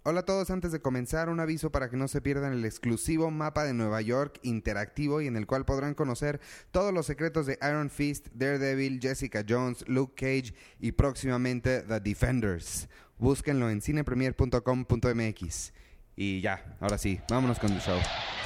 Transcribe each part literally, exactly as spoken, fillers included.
Hola a todos, antes de comenzar, un aviso para que no se pierdan el exclusivo mapa de Nueva York interactivo y en el cual podrán conocer todos los secretos de Iron Fist, Daredevil, Jessica Jones, Luke Cage y próximamente The Defenders. Búsquenlo en cinepremier punto com punto m x. Y ya, ahora sí, vámonos con el show.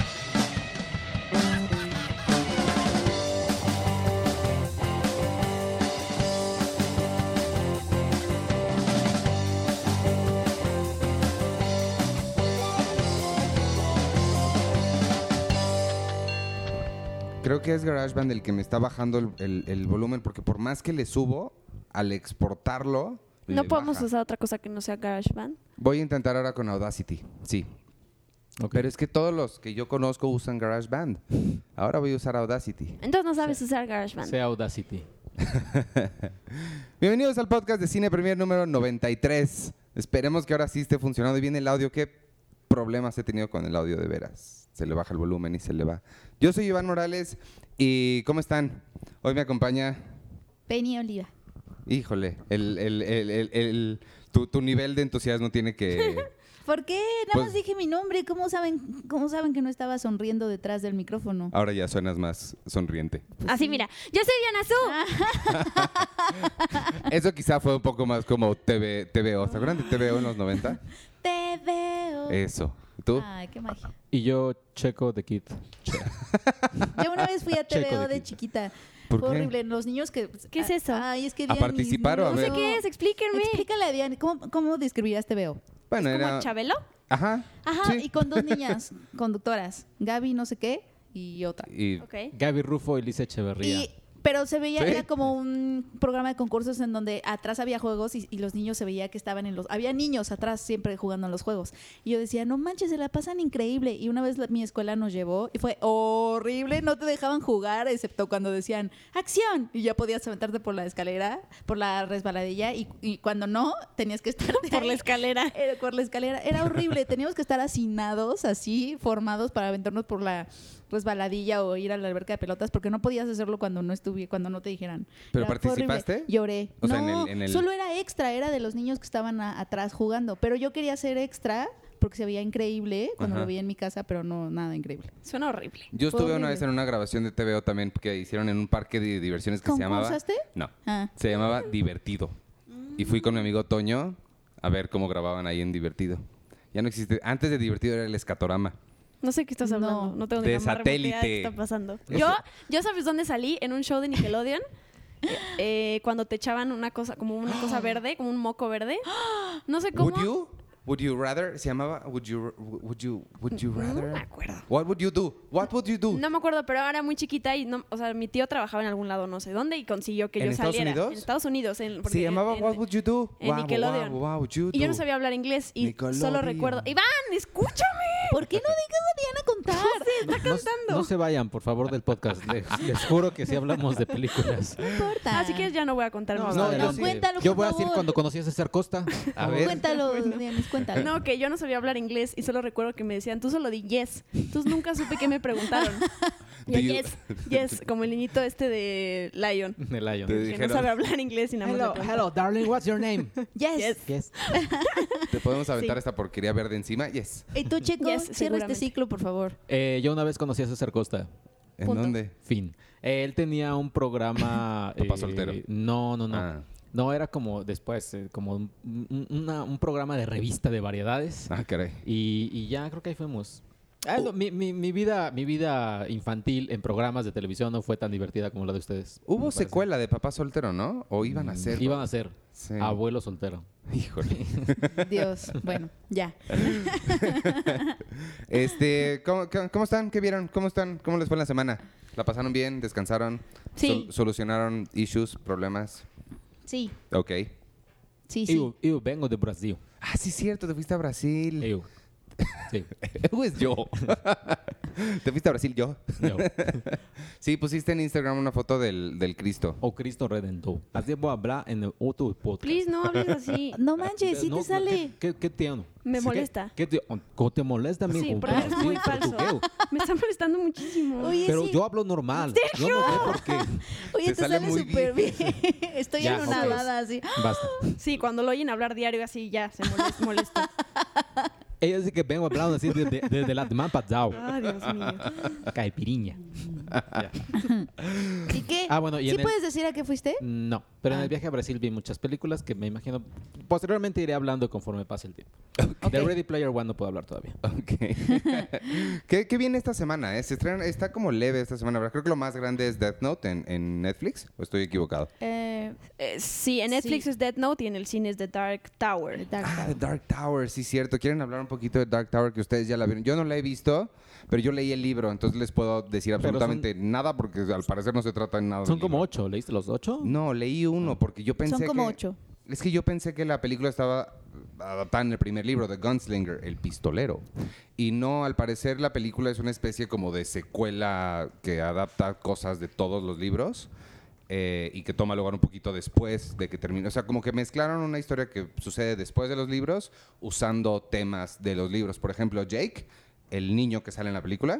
Creo que es GarageBand el que me está bajando el, el, el volumen, porque por más que le subo, al exportarlo, ¿No le podemos baja. usar otra cosa que no sea GarageBand? Voy a intentar ahora con Audacity, sí. Okay. Pero es que todos los que yo conozco usan GarageBand. Ahora voy a usar Audacity. Entonces no sabes sí. usar GarageBand. Sea Audacity. Bienvenidos al podcast de Cine Premier número noventa y tres. Esperemos que ahora sí esté funcionando bien el audio. ¿Qué problemas he tenido con el audio de veras? Se le baja el volumen y se le va. Yo soy Iván Morales y ¿cómo están? Hoy me acompaña... Penny Oliva. Híjole, el, el, el, el, el, tu, tu nivel de entusiasmo tiene que... ¿Por qué? Nada pues, más dije mi nombre. ¿Cómo saben, ¿Cómo saben que no estaba sonriendo detrás del micrófono? Ahora ya suenas más sonriente. Pues Así, sí. mira. Yo soy Diana Su. Eso quizá fue un poco más como T V, T V O. ¿Se acuerdan de T V O en los noventa? Te veo. Eso. ¿Tú? Ay, qué magia. Y yo, Checo the Kid. Che. Yo una vez fui a T V O Checo de de Kid. chiquita. ¿Por Fue qué? horrible. Los niños que... ¿Qué es eso? Ay, es que ¿A Diana, participar o a No ver? sé qué es, explíquenme. Explícale a Diana. ¿Cómo, cómo describirías T V O? Bueno, ¿Como era... Chabelo? Ajá. Ajá, sí. y con dos niñas conductoras. Gaby no sé qué y otra. Y... Ok. Gaby Rufo y Lisa Echeverría. Y, pero se veía, ¿Sí? era como un programa de concursos en donde atrás había juegos y, y los niños se veía que estaban en los... Había niños atrás siempre jugando en los juegos. Y yo decía, no manches, se la pasan increíble. Y una vez la- mi escuela nos llevó y fue horrible. No te dejaban jugar, excepto cuando decían, ¡acción! Y ya podías aventarte por la escalera, por la resbaladilla. Y, y cuando no, tenías que estar... Por la escalera. Era por la escalera. Era horrible. Teníamos que estar hacinados, así, formados para aventarnos por la resbaladilla o ir a la alberca de pelotas, porque no podías hacerlo cuando no estuve, cuando no te dijeran. ¿Pero Era- fue horrible. participaste? Lloré. O sea, no, en el- en el- solo era extra, era de los niños que estaban a- atrás jugando. Pero yo quería ser extra porque se veía increíble cuando Ajá. lo vi en mi casa, pero no, nada increíble. Suena horrible. Yo Fue estuve una horrible. vez en una grabación de T V O también que hicieron en un parque de diversiones que se llamaba... ¿Concursaste? No, Ah. se llamaba Divertido. Y fui con mi amigo Toño a ver cómo grababan ahí en Divertido. Ya no existe... Antes de Divertido era el Escatorama. No sé qué estás No. hablando. No tengo De ni la más remota idea de satélite. qué está pasando. Eso. Yo, yo sabes dónde salí en un show de Nickelodeon. eh, eh, cuando te echaban una cosa, como una cosa verde, como un moco verde. No sé cómo. Would you? Would you rather? Se llamaba Would you Would you Would you No rather? me acuerdo. What would you do? What would you do? No me acuerdo, pero era muy chiquita y no, o sea, mi tío trabajaba en algún lado, no sé dónde, y consiguió que ¿En yo Estados saliera. Unidos? En Estados Unidos. En, porque Se llamaba en- What would you do? en Wow, Nickelodeon. wow, wow, would you Y yo no do? sabía hablar inglés y Nickelodeon. solo recuerdo. ¡Iván, escúchame! ¿Por qué no dejas a Diana contar? Está No, cantando. no se vayan, por favor, del podcast. Les, les juro que sí hablamos de películas. No importa. Así que ya no voy a contar No, mis no, historias. yo sí. cuéntalo, Yo por voy a decir favor. cuando conocí a César Costa. A ver. Cuéntalo, Diana, cuéntalo. No, que yo no sabía hablar inglés y solo recuerdo que me decían, tú solo di yes. Entonces nunca supe qué me preguntaron. Y yo, Do you- yes, yes, como el niñito este de Lion, De Lion. Te que dijeron- no sabe hablar inglés y nada más le Hello, preguntan. hello, darling, what's your name? Yes. Yes. Yes. ¿Te podemos aventar Sí. esta porquería verde encima? Yes. Y tú, Checo, Yes, cierra este seguramente. ciclo, por favor. Eh, yo una vez conocí a César Costa. ¿En Punto. dónde? Fin. Él tenía un programa... Papá soltero. No, no, no. Ah. No, era como después, eh, como un, un- una- un programa de revista de variedades. Ah, caray. Y, y ya creo que ahí fuimos. Ah, lo- mi, mi- mi vida, mi vida infantil en programas de televisión no fue tan divertida como la de ustedes. Hubo me parece. secuela de Papá Soltero, ¿no? ¿O iban a ser? Mm, Iban a ser Sí. abuelo soltero. Híjole. Dios. Bueno, ya. Este, ¿cómo, cómo- cómo están? ¿Qué vieron? ¿Cómo están? ¿Cómo les fue en la semana? ¿La pasaron bien? ¿Descansaron? Sí. Sol- ¿Solucionaron issues, problemas? Sí, Ok. sí, sí. Eu, eu vengo de Brasil. Ah, sí, cierto. Te fuiste a Brasil. Eu. Sí. Eu es yo. Te fuiste a Brasil yo. Eu. Sí, pusiste en Instagram una foto del, del Cristo. O Cristo Redentor. Así voy a hablar en el otro podcast. Please, no hables así. No manches, sí No, te sale. ¿Qué, qué, qué te amo? Me Sí, molesta. ¿Qué, qué te, ¿Cómo te molesta, amigo? Sí, porque es muy Sí, falso. portugués. Me está molestando muchísimo. Oye, Pero sí. yo hablo normal. Yo no sé por qué. Oye, te te, sale sale muy súper bien. Estoy Ya, en ok. una nada así. Basta. Sí, cuando lo oyen hablar diario así ya se molesta. molesta. Ella dice que vengo hablando así desde, desde la Mampazao. Ah, Dios mío. Caipiriña. Ya. ¿Y qué? Ah, bueno, y ¿Sí en el- puedes decir a qué fuiste? No, pero en Ah. el viaje a Brasil vi muchas películas que me imagino posteriormente iré hablando conforme pase el tiempo. Ok. De Ready Player One no puedo hablar todavía. Ok. ¿Qué, qué viene esta semana? ¿eh? Se estrena- está como leve esta semana, ¿verdad? Creo que lo más grande es Death Note en, en Netflix. ¿O estoy equivocado? Eh, Eh, sí, en Netflix Sí. es Death Note y en el cine es The Dark Tower. Dark Ah, Tower. The Dark Tower, sí, cierto. ¿Quieren hablar un poquito de Dark Tower que ustedes ya la vieron? Yo no la he visto, pero yo leí el libro, entonces les puedo decir Pero son- absolutamente nada porque al parecer no se trata en nada Son del como libro. ocho, ¿leíste los ocho? No, leí uno porque yo pensé Son como que... ocho. Es que yo pensé que la película estaba adaptada en el primer libro, The Gunslinger, el pistolero. Y no, al parecer la película es una especie como de secuela que adapta cosas de todos los libros eh, y que toma lugar un poquito después de que termine. O sea, como que mezclaron una historia que sucede después de los libros usando temas de los libros. Por ejemplo, Jake, el niño que sale en la película,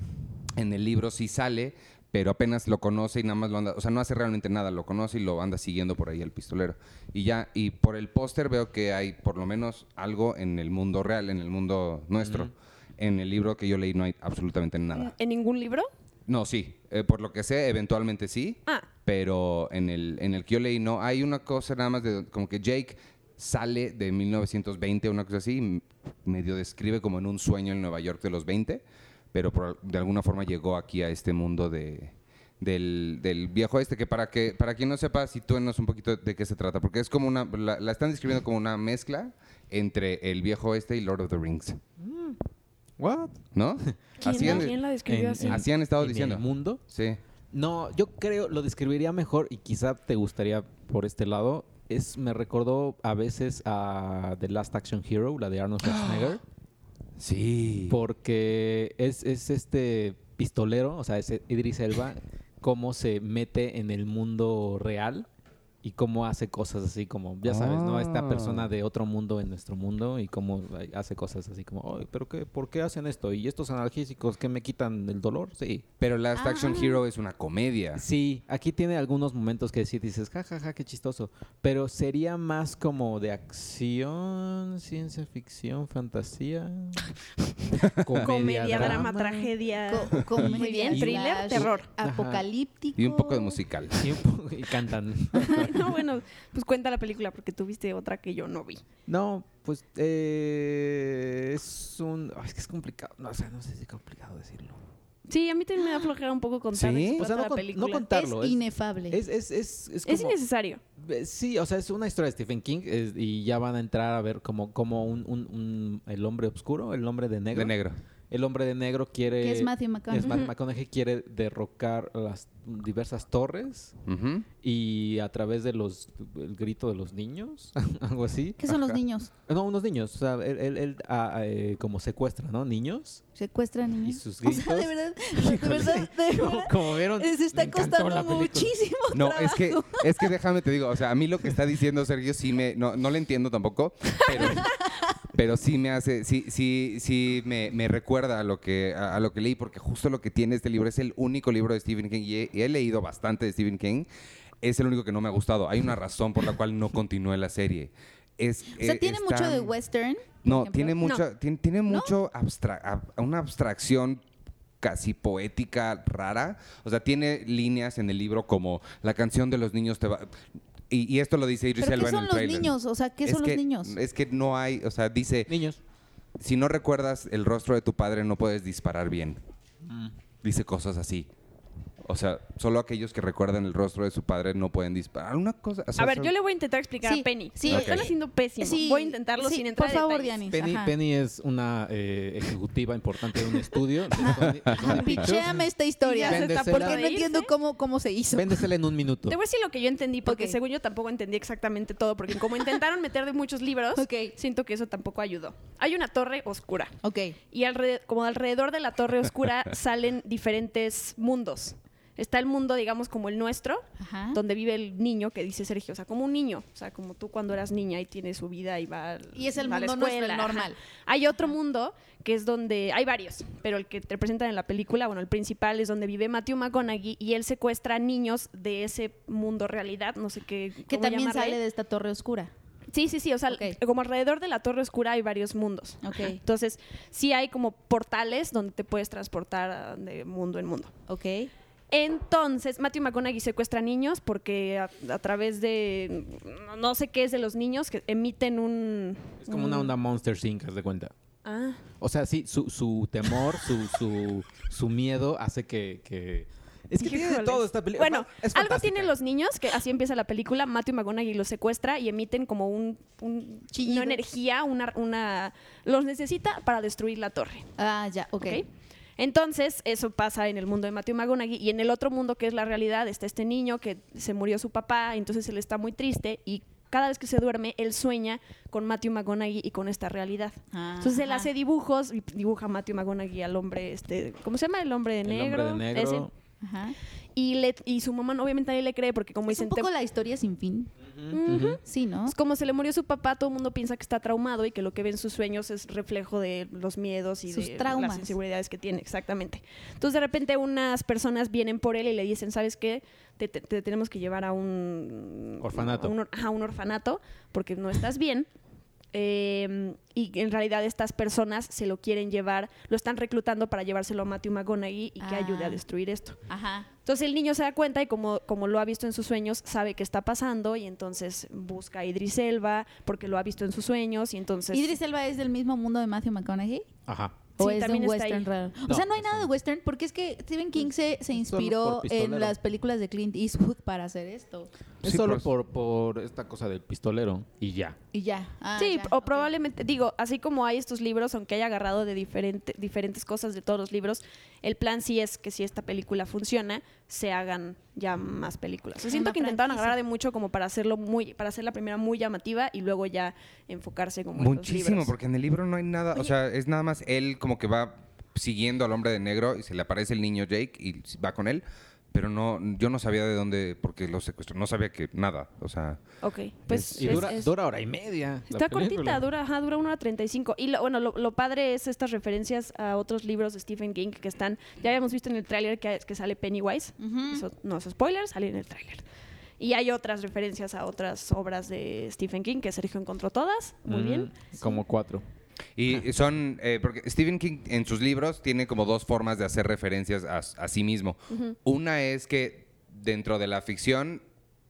en el libro sí sale, pero apenas lo conoce y nada más lo anda, o sea, no hace realmente nada, lo conoce y lo anda siguiendo por ahí el pistolero. Y ya, y por el póster veo que hay por lo menos algo en el mundo real, en el mundo nuestro. Ujú. En el libro que yo leí no hay absolutamente nada. ¿En ningún libro? No, sí, eh, por lo que sé, eventualmente sí, Ah, pero en el, en el que yo leí no. Hay una cosa nada más de como que Jake sale de mil novecientos veinte, una cosa así, y medio describe como en un sueño en Nueva York de los veinte, pero por- de alguna forma llegó aquí a este mundo de, del, del viejo este, que para que para quien no sepa, sitúenos un poquito de qué se trata, porque es como una, la, la están describiendo como una mezcla entre el viejo este y Lord of the Rings, What? ¿no? ¿quién, Así la- han, quién la describió en- así? en- así han estado ¿En diciendo. el mundo? Sí. No, yo creo, lo describiría mejor y quizá te gustaría por este lado. Es, me recordó a veces a The Last Action Hero, la de Arnold Schwarzenegger, Sí. porque es, es este pistolero, o sea, es Idris Elba, cómo se mete en el mundo real y cómo hace cosas así como, ya sabes, ¿no? Esta Ah. persona de otro mundo en nuestro mundo y cómo ay, hace cosas así como, "Ay, ¿pero qué? ¿Por qué hacen esto? ¿Y estos analgésicos que me quitan el dolor?" Sí. Pero Last Ah. Action Hero es una comedia. Sí, aquí tiene algunos momentos que sí dices, ja, ja, ja, qué chistoso. Pero sería más como de acción, ciencia ficción, fantasía. Comedia, drama, tragedia. Co- comedia, Muy bien, thriller, slash, terror. Apocalíptico. Y un poco de musical. Y, un poco- y cantan. No, bueno, pues cuenta la película porque tú viste otra que yo no vi. No, pues eh, es un... ay, es que es complicado. No, o sea, no sé si es complicado decirlo. Sí, a mí también me da flojera un poco contar de ¿Sí? qué se O sea, trata no la con- película. no contarlo. Es es- inefable. Es, es, es, es, Es como- innecesario. Eh, Sí, o sea, es una historia de Stephen King es- y ya van a entrar a ver como, como un, un- un- el hombre oscuro, el hombre de negro. De negro. El hombre de negro quiere... Que es Matthew McConaughey. es Matthew Ujú. McConaughey quiere derrocar las diversas torres Ujú. y a través de los el grito de los niños, algo así. ¿Qué son los Ajá. niños? No, unos niños, o sea, él, él- él, ah, eh, como secuestra, ¿no? Niños ¿Secuestran y niños? sus O gritos. sea, de verdad, de verdad, de como, verdad. como vieron, Se está me encantó costando la película. muchísimo No, trabajo. es que, es que déjame te digo, o sea, a mí lo que está diciendo Sergio sí me, no, no le entiendo tampoco, pero, pero sí me hace, sí, sí, sí me, me recuerda a lo que, a, a lo que leí, porque justo lo que tiene este libro es el único libro de Stephen King y he, y he leído bastante de Stephen King. Es el único que no me ha gustado. Hay una razón por la cual no continué la serie. Es, O sea, eh, tiene está- mucho de western. por No, ejemplo. tiene No. mucho, tiene, tiene mucho abstra- ab- una abstracción casi poética rara. O sea, tiene líneas en el libro como la canción de los niños te va... Y, y esto lo dice Idris ¿Pero Elba qué en son el los trailer. niños? O sea, ¿qué Es son que- los niños? Es que no hay, o sea, dice, Niños. si no recuerdas el rostro de tu padre no puedes disparar bien. Dice cosas así. O sea, solo aquellos que recuerdan el rostro de su padre no pueden disparar. Una cosa... o sea, A ver, son- yo le voy a intentar explicar Sí, a Penny. sí, Lo ok. están haciendo pésimo. Sí, voy a intentarlo sí, sin entrar por favor, en detalles. Dianis. Penny, Ajá. Penny es una eh, ejecutiva importante de un estudio. de Sony- de Sony Pictures. Pichéame esta historia. Ya se está Véndesela. por Porque no reírse. entiendo cómo, cómo se hizo. Véndesela en un minuto. Te voy a decir lo que yo entendí, porque Ok. según yo tampoco entendí exactamente todo, porque como intentaron meter de muchos libros, Ok. siento que eso tampoco ayudó. Hay una torre oscura Ok. y alre- como alrededor de la torre oscura salen diferentes mundos. Está el mundo, digamos, como el nuestro, Ajá. donde vive el niño que dice Sergio, o sea, como un niño, o sea, como tú cuando eras niña y tienes su vida y va al- Y es el va a la mundo nuestro, el escuela, ajá. normal. Hay otro mundo que es donde hay varios, pero el que te presentan en la película, bueno, el principal es donde vive Matthew McConaughey y él secuestra niños de ese mundo realidad, no sé qué Que cómo también llamarle. sale de esta torre oscura. Sí, sí, sí. O sea, Ok. como alrededor de la Torre Oscura hay varios mundos. Ok, Entonces, sí hay como portales donde te puedes transportar ah, de mundo en mundo. ok. Entonces, Matthew McConaughey secuestra niños porque a, a través de no, no sé qué es de los niños que emiten un... Es como una un- onda Monster inc, haz de cuenta. Ah, O sea, sí, su, su temor, su, su, su miedo hace que... que... Es que tiene de híjoles. todo esta película. Bueno, Es algo fantástica. tienen los niños, que así empieza la película. Matthew McConaughey los secuestra y emiten como un... un Chillido. una energía, una, una... Los necesita para destruir la torre. Ah, ya, ok. ¿Ok? Entonces, eso pasa en el mundo de Matthew McConaughey y en el otro mundo que es la realidad está este niño que se murió su papá, entonces él está muy triste y cada vez que se duerme, él sueña con Matthew McConaughey y con esta realidad. Ah, Entonces él ajá. hace dibujos y dibuja a Matthew McConaughey al hombre, este, ¿cómo se llama? El hombre de El negro. hombre de negro. ese. Ajá. Y, le, y su mamá obviamente nadie le cree porque como Es un dicen... te- poco la historia sin fin. Ujú, ujú. Sí, ¿no? pues como se le murió su papá, todo el mundo piensa que está traumado y que lo que ve en sus sueños es reflejo de los miedos y Sus de traumas. las inseguridades que tiene, exactamente. Entonces de repente unas personas vienen por él y le dicen, ¿sabes qué? Te, te- te tenemos que llevar a un Orfanato. a un, or- ajá, un orfanato porque no estás bien. Eh, y en realidad estas personas se lo quieren llevar, lo están reclutando para llevárselo a Matthew McConaughey y que Ah. ayude a destruir esto. Ajá. Entonces el niño se da cuenta y como, como lo ha visto en sus sueños, sabe qué está pasando y entonces busca a Idris Elba porque lo ha visto en sus sueños y entonces... ¿Idris Elba es del mismo mundo de Matthew McConaughey? Ajá. ¿O Sí, es de también un está western ahí. raro? O No, sea, no hay es nada de un- western porque es que Stephen King se, se Solo inspiró por en pistolero. las películas de Clint Eastwood para hacer esto. Es Sí, solo pues. por, por esta cosa del pistolero y ya. Y ya. Ah, sí, ya, o ok. probablemente, digo, así como hay estos libros, aunque haya agarrado de diferente, diferentes cosas de todos los libros, el plan sí es que si esta película funciona, se hagan ya más películas. O sea, siento Una que intentaron franquicia. agarrar de mucho como para hacerlo muy, para hacer la primera muy llamativa y luego ya enfocarse como en los Muchísimo, libros. porque en el libro no hay nada, o Oye. sea, es nada más él como que va siguiendo al hombre de negro y se le aparece el niño Jake y va con él, pero no, yo no sabía de dónde, porque lo secuestró, no sabía que nada, o sea, Ok, pues Es- Y es- dura, es- dura hora y media. la Está película. cortita, dura, ajá, dura una hora treinta y cinco. Y lo, bueno, lo, lo padre es estas referencias a otros libros de Stephen King que están, ya habíamos visto en el tráiler que, que sale Pennywise. Ujú. Eso no es spoiler, sale en el tráiler. Y hay otras referencias a otras obras de Stephen King que Sergio encontró todas. Muy Mm, bien. Como cuatro. y son, eh, porque Stephen King en sus libros tiene como dos formas de hacer referencias a, a sí mismo. Una es que dentro de la ficción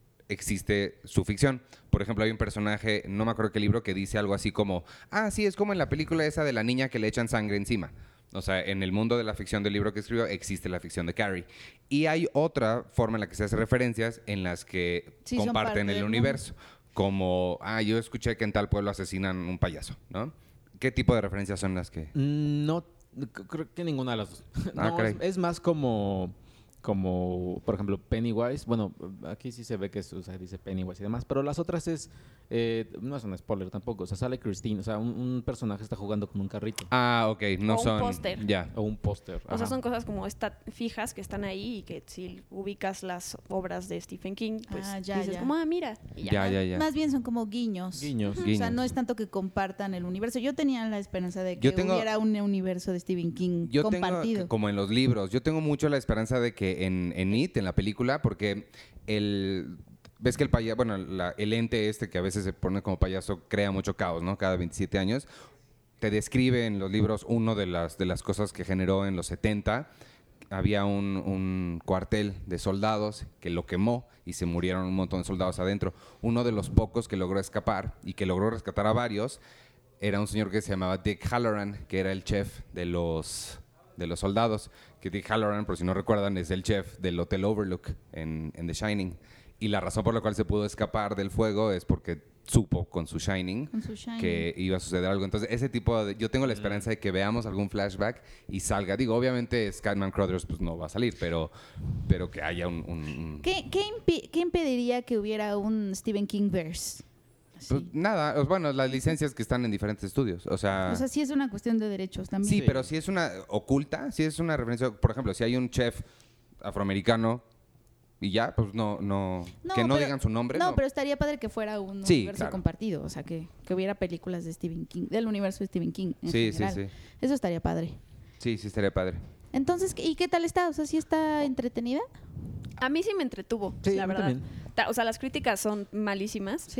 existe su ficción. Por ejemplo, hay un personaje, no me acuerdo qué libro, que dice algo así como, ah, sí, es como en la película esa de la niña que le echan sangre encima. O sea, en el mundo de la ficción del libro que escribió existe la ficción de Carrie. Y hay otra forma en la que se hace referencias en las que Sí, son parte comparten el del universo. Como, ah, yo escuché que en tal pueblo asesinan un payaso, ¿no? ¿Qué tipo de referencias son las que...? Mm, No, c- creo que ninguna de las dos. Ah, No, caray. es, es más como, como, por ejemplo, Pennywise. Bueno, aquí sí se ve que es, o sea, dice Pennywise y demás, pero las otras es, eh, no es un spoiler tampoco. O sea, sale Christine, o sea, un, un personaje está jugando con un carrito. Ah, ok, no O un son... póster. Ya. O un póster. O sea, ajá. son cosas como esta, fijas que están ahí y que si ubicas las obras de Stephen King, pues Ah, ya, dices ya. como, ah, mira. Y ya. Ya, ya, ya. Más bien son como guiños. Guiños. O sea, Guiños. no es tanto que compartan el universo. Yo tenía la esperanza de que Yo tengo- hubiera un universo de Stephen King Yo compartido. tengo, como en los libros, yo tengo mucho la esperanza de que en, en It, en la película, porque el... Ves que el payaso, bueno, la- el ente este que a veces se pone como payaso crea mucho caos, ¿no? Cada veintisiete años. Te describe en los libros uno de las, de las cosas que generó en los setenta. Había un, un cuartel de soldados que lo quemó y se murieron un montón de soldados adentro. Uno de los pocos que logró escapar y que logró rescatar a varios era un señor que se llamaba Dick Halloran, que era el chef de los, de los soldados. Que Dick Halloran, por si no recuerdan, es el chef del Hotel Overlook en, en The Shining. Y la razón por la cual se pudo escapar del fuego es porque supo con su Shining, Con su Shining. que iba a suceder algo. Entonces, ese tipo de... Yo tengo la esperanza de que veamos algún flashback y salga. Digo, obviamente Scatman Crothers pues, no va a salir, pero, pero que haya un... un- un- ¿Qué, qué, impi- qué impediría que hubiera un Stephen King verse? Así. Pues, nada, os- bueno, las licencias que están en diferentes estudios. O sea... O sea, sí es una cuestión de derechos también. sí, Sí. pero si es una oculta, si es una referencia... Por ejemplo, si hay un chef afroamericano y ya, pues no... no, que no pero- digan su nombre. No, pero estaría padre que fuera un Sí, universo claro. compartido. O sea, que, que hubiera películas de Stephen King, del universo de Stephen King. En Sí, sí, general. sí. Eso estaría padre. Sí, sí, estaría padre. Entonces, ¿y qué tal está? O sea, ¿sí está entretenida? A mí sí me entretuvo, Sí, la a mí verdad. también. Ta- O sea, las críticas son malísimas. Sí.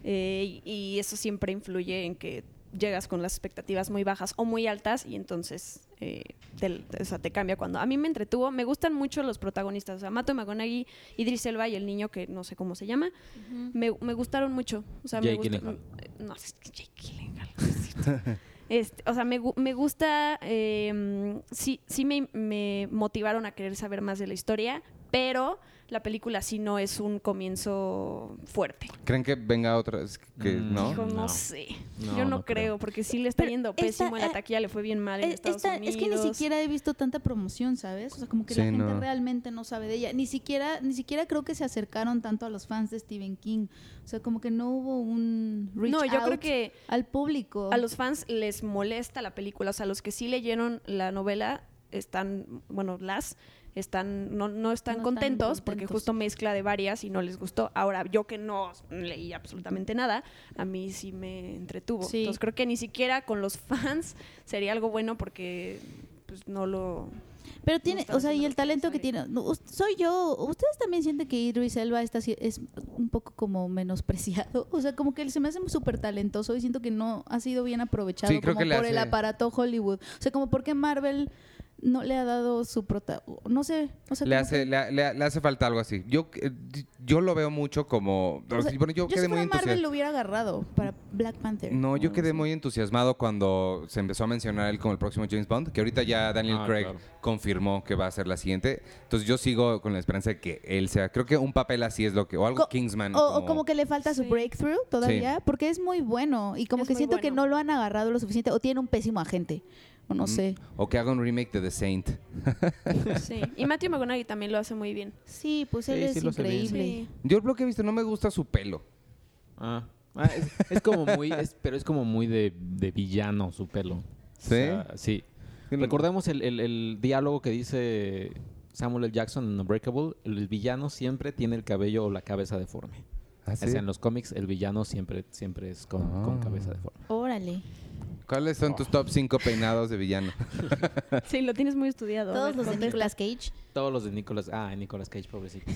eh, y, y eso siempre influye en que llegas con las expectativas muy bajas o muy altas y entonces eh, te, o sea, te cambia cuando... A mí me entretuvo, me gustan mucho los protagonistas, o sea, Matthew McConaughey, Idris Elba y el niño que no sé cómo se llama, uh-huh. me, me gustaron mucho. O sea, Jake me gusta, Gyllenhaal. No, es que Jake Gyllenhaal. No es cierto. Este, o sea, me, me gusta, eh, sí, sí me, me motivaron a querer saber más de la historia, pero la película sí no es un comienzo fuerte. ¿Creen que venga otra? Que, Mm, ¿no? Hijo, no, No. sé. No, Yo no, no creo, creo. porque sí le está Pero yendo esta, pésimo en la eh, taquilla, le fue bien mal en Eh, Estados esta- Unidos. es que ni siquiera he visto tanta promoción, ¿sabes? O sea, como que Sí, la gente no. realmente no sabe de ella. Ni siquiera, ni siquiera creo que se acercaron tanto a los fans de Stephen King. O sea, como que no hubo un reach No, yo out creo que al público. a los fans les molesta la película, o sea, los que sí leyeron la novela están, bueno, las están no, no están No están contentos porque contentos. justo mezcla de varias y no les gustó. Ahora, yo que no leí absolutamente nada, a mí sí me entretuvo. Sí. Entonces creo que ni siquiera con los fans sería algo bueno porque pues no lo... Pero tiene, están o sea, y haciendo el lo que talento que sale. tiene. No, us- soy yo. ¿Ustedes también sienten que Idris Elba está, si- es un poco como menospreciado? O sea, como que él se me hace súper talentoso y siento que no ha sido bien aprovechado Sí, creo como que le por el hace- aparato Hollywood. O sea, como por qué Marvel no le ha dado su prota... No sé. O sea, Le como hace, que- le, le- le hace falta algo así. Yo, eh, yo lo veo mucho como... o sea, bueno, yo yo quedé si muy fuera Marvel entusiasmado. lo hubiera agarrado para Black Panther. No, yo O quedé sea. muy entusiasmado cuando se empezó a mencionar él como el próximo James Bond, que ahorita ya Daniel Ah, Craig claro. confirmó que va a ser la siguiente. Entonces yo sigo con la esperanza de que él sea... Creo que un papel así es lo que... O algo Co- Kingsman. O, o como que le falta su Sí. breakthrough todavía, porque es muy bueno y como Es que muy siento que bueno. no lo han agarrado lo suficiente o tiene un pésimo agente. O no sé. O que haga un remake de The Saint. Sí. Y Matthew McConaughey también lo hace muy bien. Sí, pues él Sí, es sí lo hace bien. increíble. Sí. Yo lo que he visto, no me gusta su pelo. Ah, Ah, es, es como muy, es- pero es como muy de, de villano su pelo. ¿Sí? O sea, sí. Recordemos el, el- el diálogo que dice Samuel L. Jackson en Unbreakable. El villano siempre tiene el cabello o la cabeza deforme. ¿Ah, O sí? sea, en los cómics el villano siempre, siempre es con, Ah. con cabeza deforme. Órale. ¿Cuáles son tus top cinco peinados de villano? Sí, lo tienes muy estudiado. A Todos ver, los de contesta. Nicolas Cage. Todos los de Nicolas... Ah, Nicolas Cage, pobrecito.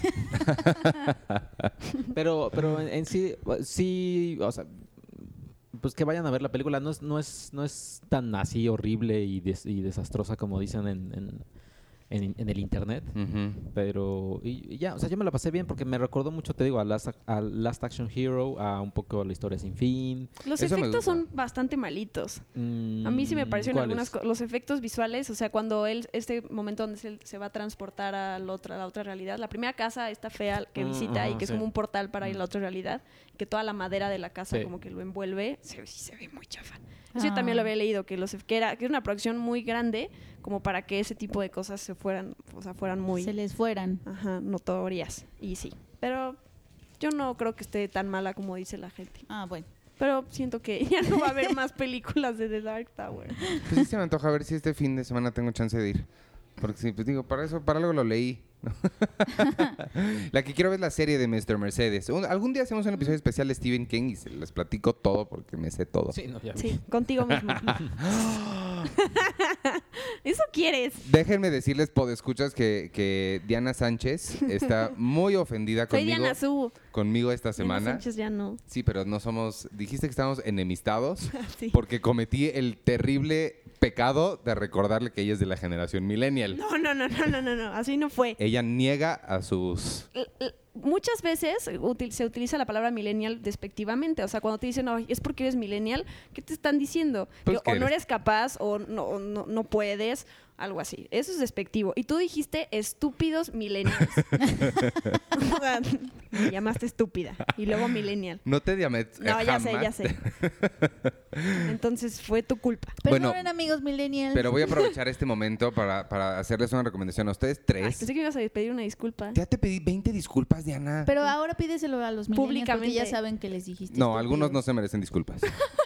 pero pero en, en sí, sí, o sea, pues que vayan a ver la película. No es, no es, no es tan así horrible y, des- y desastrosa como dicen en, en, en- en el internet. Ujú. Pero y, y ya, o sea, yo me la pasé bien porque me recordó mucho, te digo, a Last, a Last Action Hero, a un poco a La Historia Sin Fin. Los Eso me efectos gusta. son bastante malitos. Mm, A mí sí me parecieron ¿cuáles? algunas co- los efectos visuales, o sea, cuando él, este momento donde se, se va a transportar a la otra, a la otra realidad, la primera casa esta fea que Mm, visita y ajá, que es sí. como un portal para ir a la Mm. otra realidad, que toda la madera de la casa Sí. como que lo envuelve, se, ve- sí se ve muy chafa. Eso yo Ah. también lo había leído, que, los, ef- que, era, que era una producción muy grande como para que ese tipo de cosas se fueran, o sea, fueran muy Se les fueran. ajá, notorias. Y sí, pero yo no creo que esté tan mala como dice la gente. Ah, bueno. Pero siento que ya no va a haber más películas de The Dark Tower. Pues sí se me antoja ver si este fin de semana tengo chance de ir. Porque sí, pues digo, para eso, para algo lo leí. ¿no? La que quiero ver es la serie de mister Mercedes. Un- algún día hacemos un episodio especial de Stephen King y se les platico todo porque me sé todo. Sí, no, ya vi. Sí, contigo mismo. Eso quieres. Déjenme decirles, podescuchas, que, que Diana Sánchez está muy ofendida Soy conmigo, Diana Su. conmigo esta Diana semana. Sánchez ya no. Sí, pero no somos... Dijiste que estábamos enemistados Sí. porque cometí el terrible pecado de recordarle que ella es de la generación millennial. No, no, no, no, no, no, no. Así no fue. Ella niega a sus... L- l- Muchas veces util- se utiliza la palabra millennial despectivamente. O sea, cuando te dicen, no, es porque eres millennial, ¿qué te están diciendo? Pues Que que o no eres- eres capaz o no, o no, no puedes, algo así. Eso es despectivo. Y tú dijiste estúpidos millennials. O sea, me llamaste estúpida. Y luego millennial. No te llamé... No, ya sé, jamás. ya sé. Entonces fue tu culpa. Bueno, Perdonen, amigos millennials. Pero voy a aprovechar este momento para, para hacerles una recomendación a ustedes Ay, tres. pensé que ibas a pedir una disculpa. Ya te pedí veinte disculpas, Diana. Pero ahora pídeselo a los millennials porque Públicamente. ya saben que les dijiste. No, estúpidos. algunos no se merecen disculpas.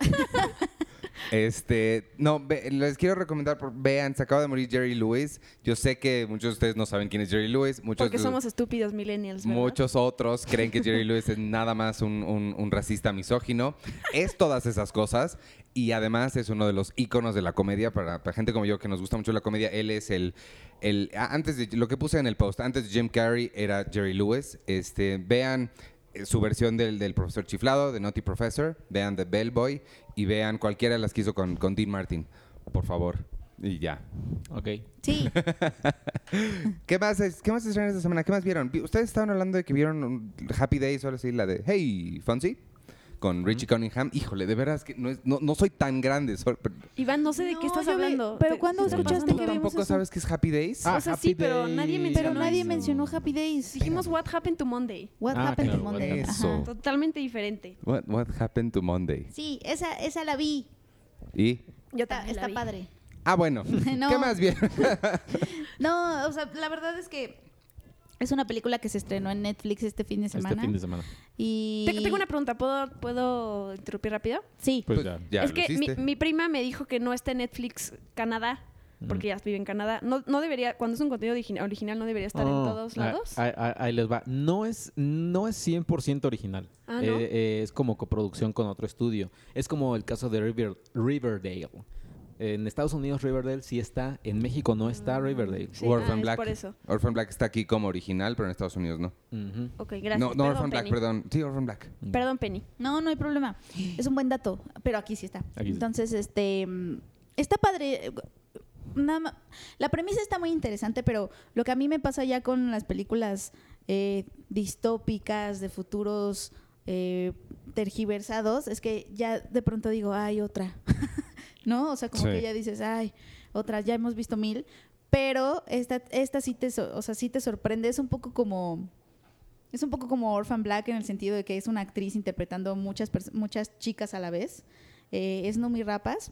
Este, no, ve- les quiero recomendar, por- vean, se acaba de morir Jerry Lewis. Yo sé que muchos de ustedes no saben quién es Jerry Lewis. Muchos, Porque somos estúpidos millennials, ¿verdad? muchos otros creen que Jerry Lewis es nada más un, un- un racista misógino. Es todas esas cosas y además es uno de los íconos de la comedia para, para gente como yo que nos gusta mucho la comedia. Él es el, el a- antes de lo que puse en el post, antes de Jim Carrey era Jerry Lewis. Este, vean eh, su versión del, del profesor chiflado, de Naughty Professor. Vean The Bellboy y vean cualquiera de las que hizo con, con Dean Martin. Por favor. Y ya. Ok. Sí. ¿Qué más, es, ¿Qué más estrenan esta semana? ¿Qué más vieron? Vi- Ustedes estaban hablando de que vieron un Happy Days o algo así, la de Hey, Fonzie, con Richie Cunningham. Híjole, de veras que no, es, no, no soy tan grande. so- pero- Iván, no sé de No, qué estás yo vi- hablando. pero Te- ¿cuándo te está escuchaste pasando. que ¿Tú vimos tampoco eso? sabes qué es Happy Days? Ah, O sea, Happy sí, pero nadie Days. mencionó Pero nadie eso. mencionó Happy Days. Dijimos What Happened to Monday. What Ah, happened claro, to what Monday. happened. Ajá. Eso. Totalmente diferente. What, what happened to Monday? Sí, esa, esa la vi. ¿Y? Yo Está, también la está vi. padre. Ah, bueno. No. ¿Qué más vieron? No, o sea, la verdad es que es una película que se estrenó en Netflix este fin de semana. Este fin de semana. Y... Te- Tengo una pregunta, ¿puedo, ¿puedo interrumpir rápido? Sí. Pues Pues ya. ya es lo que mi, hiciste. mi prima me dijo que no está en Netflix Canadá, porque ya vive en Canadá. No, no debería, cuando es un contenido origi- original, no debería estar en Oh, todos ah, lados. Ahí, ahí- ahí les va. No es, no es cien por ciento original. Ah, ¿no? Eh, eh, es como coproducción con otro estudio. Es como el caso de River- Riverdale. En Estados Unidos Riverdale sí está, en México no está Riverdale. Sí, Orphan ah, es Black. por eso. Orphan Black está aquí como original, pero en Estados Unidos no. Ujú. Ok, gracias. No, no Perdón, Orphan Black, Penny. perdón. Sí, Orphan Black. Perdón, Penny. No, no hay problema. Es un buen dato, pero aquí sí está. Aquí sí. Entonces, este mm, está padre. Nada ma- la premisa está muy interesante, pero lo que a mí me pasa ya con las películas eh, distópicas de futuros eh, tergiversados es que ya de pronto digo, ay, otra. ¿No? O sea, como Sí. que ya dices, ay, otra, ya hemos visto mil. Pero esta, esta sí te, so- o sea, sí te sorprende. Es un poco como... Es un poco como Orphan Black en el sentido de que es una actriz interpretando muchas, pers- muchas chicas a la vez. Eh, es Numi Rapace.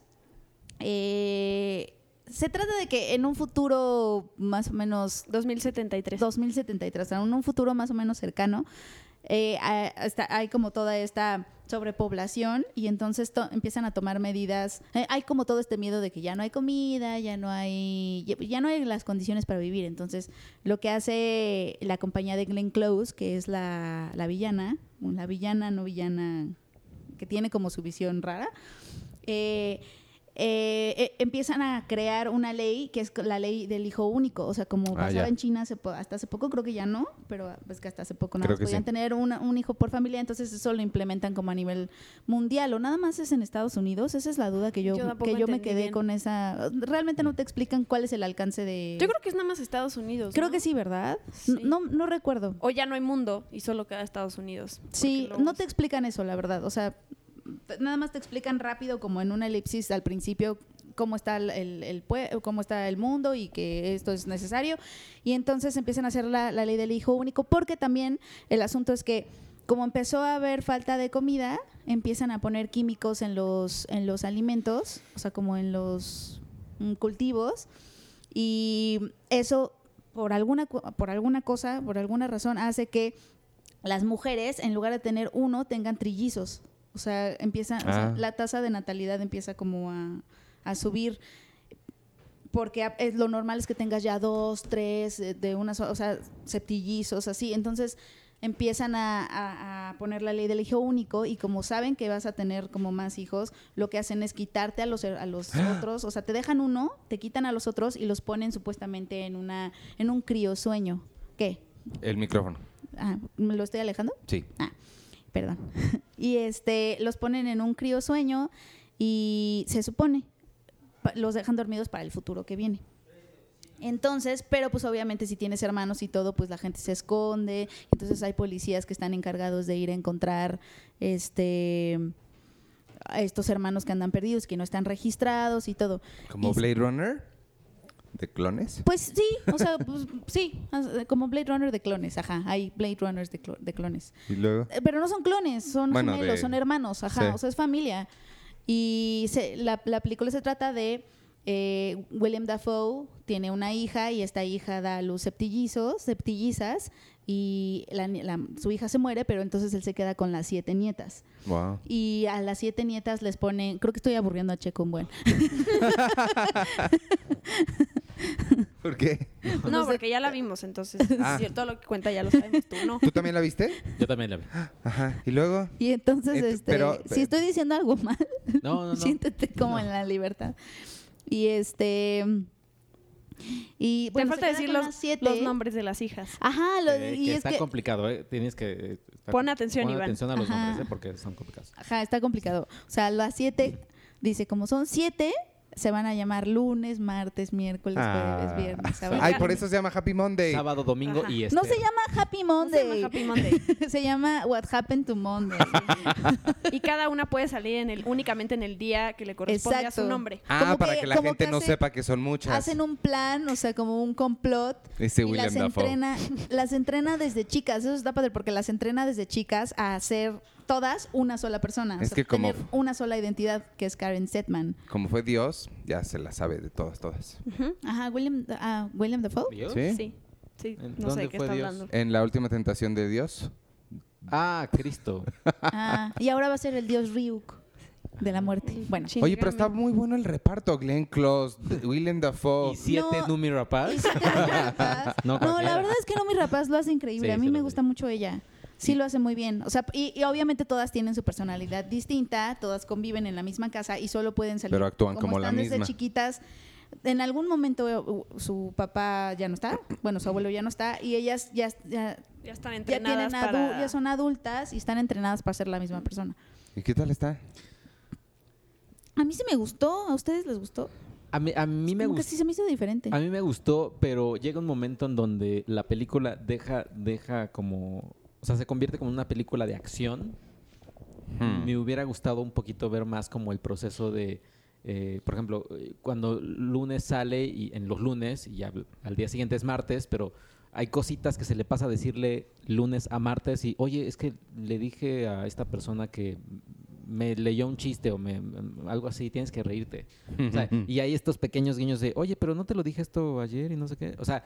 Eh, se trata de que en un futuro más o menos dos mil setenta y tres. dos mil setenta y tres, o sea, en un futuro más o menos cercano, eh, a- está- hay como toda esta sobrepoblación y entonces to- empiezan a tomar medidas. Eh, hay como todo este miedo de que ya no hay comida, ya no hay, ya, ya no hay las condiciones para vivir. Entonces, lo que hace la compañía de Glenn Close, que es la, la villana, la villana, no villana, que tiene como su visión rara, eh, eh, eh, empiezan a crear una ley que es la ley del hijo único. O sea, como Ah, pasaba ya. en China hace po- hasta hace poco, creo que ya no, pero es que hasta hace poco nada Creo más que podían sí. tener una- un hijo por familia, entonces eso lo implementan como a nivel mundial o nada más es en Estados Unidos. Esa es la duda que yo, Yo tampoco que yo me entendí quedé bien. con esa. Realmente no te explican cuál es el alcance de... Yo creo que es nada más Estados Unidos. Creo ¿no? que sí, ¿verdad? Sí. No, no recuerdo. O ya no hay mundo y solo queda Estados Unidos. Sí, Porque luego- no te explican eso, la verdad. O sea, t- nada más te explican rápido, como en una elipsis al principio, cómo está el, el, el pue- cómo está el mundo y que esto es necesario. Y entonces empiezan a hacer la, la ley del hijo único, porque también el asunto es que como empezó a haber falta de comida, empiezan a poner químicos en los, en los alimentos, o sea, como en los mm, cultivos. Y eso, por alguna, cu- por alguna cosa, por alguna razón, hace que las mujeres, en lugar de tener uno, tengan trillizos. O sea, empiezan, o sea, Ah. la tasa de natalidad empieza como a, a subir. Porque a- es, lo normal es que tengas ya dos, tres, eh, de una so- o sea, septillizos, así. Entonces empiezan a, a- a poner la ley del hijo único y como saben que vas a tener como más hijos, lo que hacen es quitarte a los, a los otros, o sea, te dejan uno, te quitan a los otros y los ponen supuestamente en una en un criosueño. ¿Qué? El micrófono. Ah, ¿me lo estoy alejando? Sí. Ah, perdón. Y este, los ponen en un criosueño y se supone pa- los dejan dormidos para el futuro que viene. Entonces, pero pues obviamente si tienes hermanos y todo, pues la gente se esconde. Entonces hay policías que están encargados de ir a encontrar este a estos hermanos que andan perdidos, que no están registrados y todo. ¿Como Y- Blade Runner? ¿De clones? Pues sí, o sea, pues, sí, as- como Blade Runner de clones, ajá, hay Blade Runners de, clo- de clones. Y luego... Eh, Pero no son clones, son Bueno, gemelos, de- son hermanos, ajá, sí. o sea, es familia. Y se- la, la película se trata de eh, William Dafoe tiene una hija y esta hija da a luz septillizos, septillizas y la ni- la- su hija se muere, pero entonces él se queda con las siete nietas. Wow. Y a las siete nietas les ponen, creo que estoy aburriendo a Checo un buen. ¿Por qué? No, porque ya la vimos, entonces Ah. sí, todo lo que cuenta ya lo sabemos, tú no. ¿Tú también la viste? Yo también la vi. Ajá. ¿Y luego? Y entonces, Ent- este, pero- si estoy diciendo algo mal, No, no, no. siéntete como en la libertad. Y este, Y bueno, Te falta se queda decir con los, las siete. los nombres de las hijas. Ajá, lo, Eh, y que es está que complicado, ¿eh? Tienes que... eh, está- Pon atención, pon Iván. atención a los Ajá. nombres, ¿eh? Porque son complicados. Ajá, está complicado. O sea, las siete, dice, como son siete, se van a llamar lunes, martes, miércoles, Ah. jueves, viernes, sábado. Ay, por eso se llama Happy Monday. Sábado, domingo Ajá. y este... No se llama Happy No se Monday. llama Happy Monday. Se llama What Happened to Monday. Y cada una puede salir en el, únicamente en el día que le corresponde a su Exacto. nombre. Ah, Como para que- que la como gente que no hacen- sepa que son muchas. Hacen un plan, o sea, como un complot. Ese y William las Dafoe. entrena, las entrena desde chicas. Eso está padre porque las entrena desde chicas a hacer todas una sola persona. Es o sea, que como- tener una sola identidad, que es Karen Setman. Como fue Dios, ya se la sabe de todas, todas. Ujú. Ajá, William, ah, William Dafoe. ¿Dios? ¿Sí? Sí. Sí, ¿En no sé dónde de qué fue está Dios? hablando. En la última tentación de Dios. Ah, Cristo. Ah, y ahora va a ser el dios Ryuk de la muerte. Bueno. Shinji Oye, pero está Gami. muy bueno el reparto. Glenn Close, D- William Dafoe. ¿Y siete No. Numi Rapaz? Y sí, Nomi Rapaz. No, No, cualquiera. la verdad es que Nomi Rapaz lo hace increíble. Sí, a mí sí me lo gusta hace. mucho ella. Sí lo hace muy bien. O sea, y, y obviamente todas tienen su personalidad distinta, todas conviven en la misma casa y solo pueden salir. Pero actúan como la están desde misma. chiquitas. En algún momento uh, su papá ya no está, bueno, su abuelo ya no está y ellas ya, ya, Ya están ya entrenadas tienen adu- para... ya son adultas y están entrenadas para ser la misma persona. ¿Y qué tal está? A mí sí me gustó, ¿a ustedes les gustó? A mí, a mí me Como que gustó. sí se me hizo diferente. A mí me gustó, pero llega un momento en donde la película deja, deja como, o sea, se convierte como en una película de acción. Hmm. Me hubiera gustado un poquito ver más como el proceso de, eh, por ejemplo, eh, cuando lunes sale y en los lunes y al, al día siguiente es martes, pero hay cositas que se le pasa a decirle lunes a martes y, oye, es que le dije a esta persona que me leyó un chiste o me, algo así, tienes que reírte. O sea, y hay estos pequeños guiños de, oye, pero no te lo dije esto ayer y no sé qué. O sea,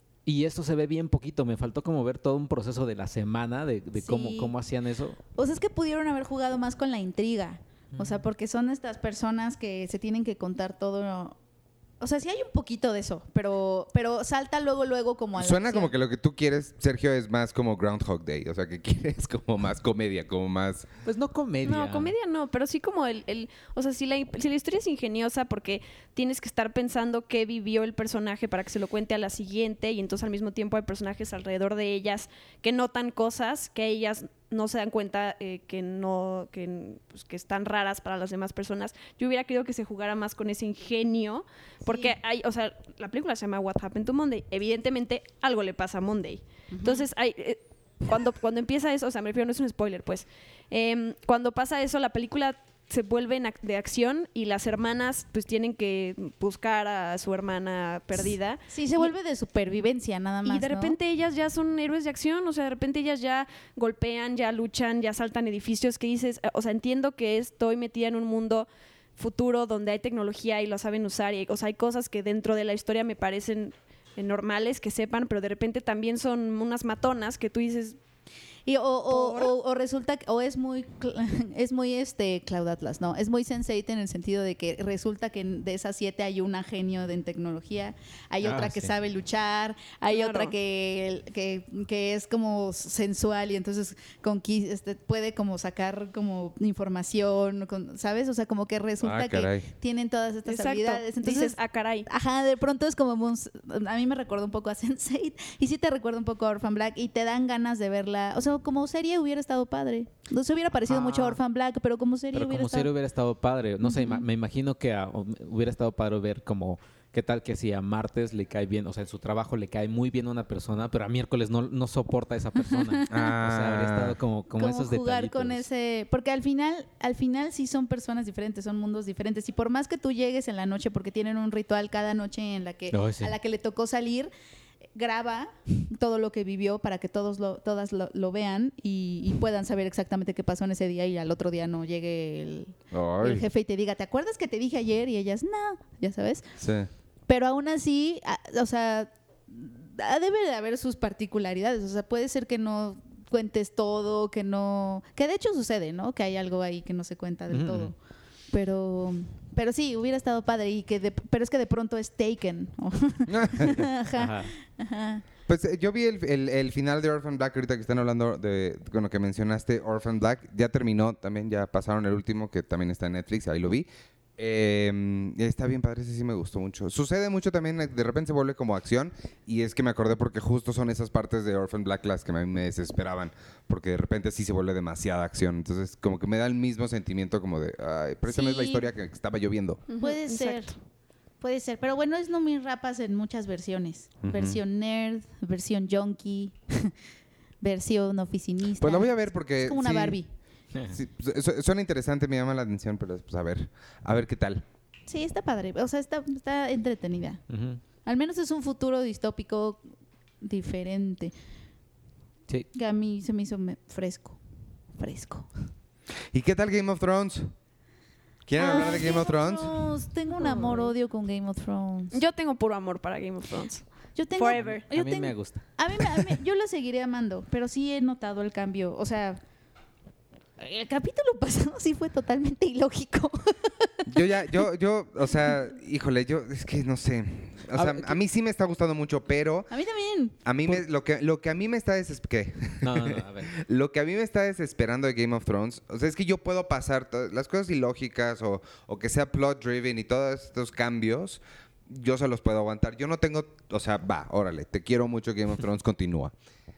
y esto se ve bien poquito. Me faltó como ver todo un proceso de la semana de, de cómo, Sí. cómo hacían eso. O sea, es que pudieron haber jugado más con la intriga. O sea, porque son estas personas que se tienen que contar todo. O sea, sí hay un poquito de eso, pero, pero salta luego, luego como a la Suena acción. como que lo que tú quieres, Sergio, es más como Groundhog Day. O sea, que quieres como más comedia, como más... Pues no comedia. No, comedia no, pero sí como el, el o sea, si la, si la historia es ingeniosa porque tienes que estar pensando qué vivió el personaje para que se lo cuente a la siguiente y entonces al mismo tiempo hay personajes alrededor de ellas que notan cosas que ellas no se dan cuenta eh, que no que, pues, que están raras para las demás personas. Yo hubiera querido que se jugara más con ese ingenio porque Sí. hay, o sea, la película se llama What Happened to Monday. Evidentemente algo le pasa a Monday. Entonces hay eh, cuando, cuando empieza eso, o sea, me refiero, no es un spoiler, pues. Em, cuando pasa eso, la película se vuelve en ac- de acción y las hermanas pues tienen que buscar a su hermana perdida. Sí, se Y- vuelve de supervivencia nada más. Y de ¿no? repente ellas ya son héroes de acción, o sea, de repente ellas ya golpean, ya luchan, ya saltan edificios, que dices, eh, o sea, entiendo que estoy metida en un mundo futuro donde hay tecnología y lo saben usar, y, o sea, hay cosas que dentro de la historia me parecen eh, normales que sepan, pero de repente también son unas matonas que tú dices, Y o, o, ¿Por? o- o resulta que- o es muy cl- es muy este Cloud Atlas, no, es muy sense eight en el sentido de que resulta que en- de esas siete hay una genio de en tecnología, hay Ah, otra que sí. sabe luchar, hay Claro. otra que, que que es como sensual y entonces conquis- este, puede como sacar como información, con- ¿sabes? O sea, como que resulta Ah, caray. que tienen todas estas exacto, habilidades. Entonces, dices, ah, caray. ajá, de pronto es como un- a mí me recuerda un poco a sense eight y sí te recuerda un poco a Orphan Black y te dan ganas de verla. O sea, como serie hubiera estado padre. No se hubiera parecido Ah. mucho a Orphan Black, pero como serie Pero hubiera como estado. serie hubiera estado padre. No sé, ima- Ujú. me imagino que a- hubiera estado padre ver como qué tal que si a martes le cae bien, o sea, en su trabajo le cae muy bien a una persona, pero a miércoles no, no soporta a esa persona. O sea, habría estado como, como, como esos jugar con detallitos. ese, porque al final, al final sí son personas diferentes, son mundos diferentes y por más que tú llegues en la noche, porque tienen un ritual cada noche en la que Ay, sí. a la que le tocó salir, graba todo lo que vivió para que todos lo, todas lo, lo vean y, y puedan saber exactamente qué pasó en ese día y al otro día no llegue el, Ay, el jefe y te diga, ¿te acuerdas que te dije ayer? Y ellas, no, ya sabes. sí. Pero aún así, a- o sea, a- debe de haber sus particularidades. O sea, puede ser que no cuentes todo, que no... Que de hecho sucede, ¿no? Que hay algo ahí que no se cuenta del Ujú. todo. Pero... Pero sí, hubiera estado padre. Y que de- pero es que de pronto es Taken. Ajá, Ajá. ajá. Pues eh, yo vi el, el- el final de Orphan Black, ahorita que están hablando de, con lo que mencionaste, Orphan Black, ya terminó también, ya pasaron el último que también está en Netflix, ahí lo vi. Eh, está bien padre, ese sí me gustó mucho. Sucede mucho también, de repente se vuelve como acción y es que me acordé porque justo son esas partes de Orphan Black las que a mí me desesperaban porque de repente sí se vuelve demasiada acción. Entonces como que me da el mismo sentimiento como de, ay, pero esa no es la Sí. historia que estaba yo viendo. Ujú, Puede ser. exacto. Puede ser, pero bueno, es no mis rapas en muchas versiones. Ujú. Versión nerd, versión junkie, versión oficinista. Pues lo voy a ver porque... Es como una sí, Barbie. sí, su- su- suena interesante, me llama la atención, pero pues a ver, a ver qué tal. Sí, está padre. O sea, está, está entretenida. Ujú. Al menos es un futuro distópico diferente. Sí. Que a mí se me hizo me- fresco. Fresco. ¿Y qué tal Game of Thrones? ¿Quieren hablar de Ay, Game of Thrones? Tengo un amor-odio con Game of Thrones. Yo tengo puro amor para Game of Thrones. Yo tengo, Forever. yo A mí tengo- me gusta. A mí, me- a mí- yo lo seguiré amando, pero sí he notado el cambio. O sea, el capítulo pasado sí fue totalmente ilógico. Yo ya, yo, yo, o sea, híjole, yo, es que no sé. O A sea, ver, a mí sí me está gustando mucho, pero A mí también. a mí me, lo que, lo que a mí me está desesperando, No, no, no, a ver. lo que a mí me está desesperando de Game of Thrones, o sea, es que yo puedo pasar to- las cosas ilógicas o, o que sea plot driven y todos estos cambios, yo se los puedo aguantar. Yo no tengo, o sea, va, órale, te quiero mucho, Game of Thrones, continúa.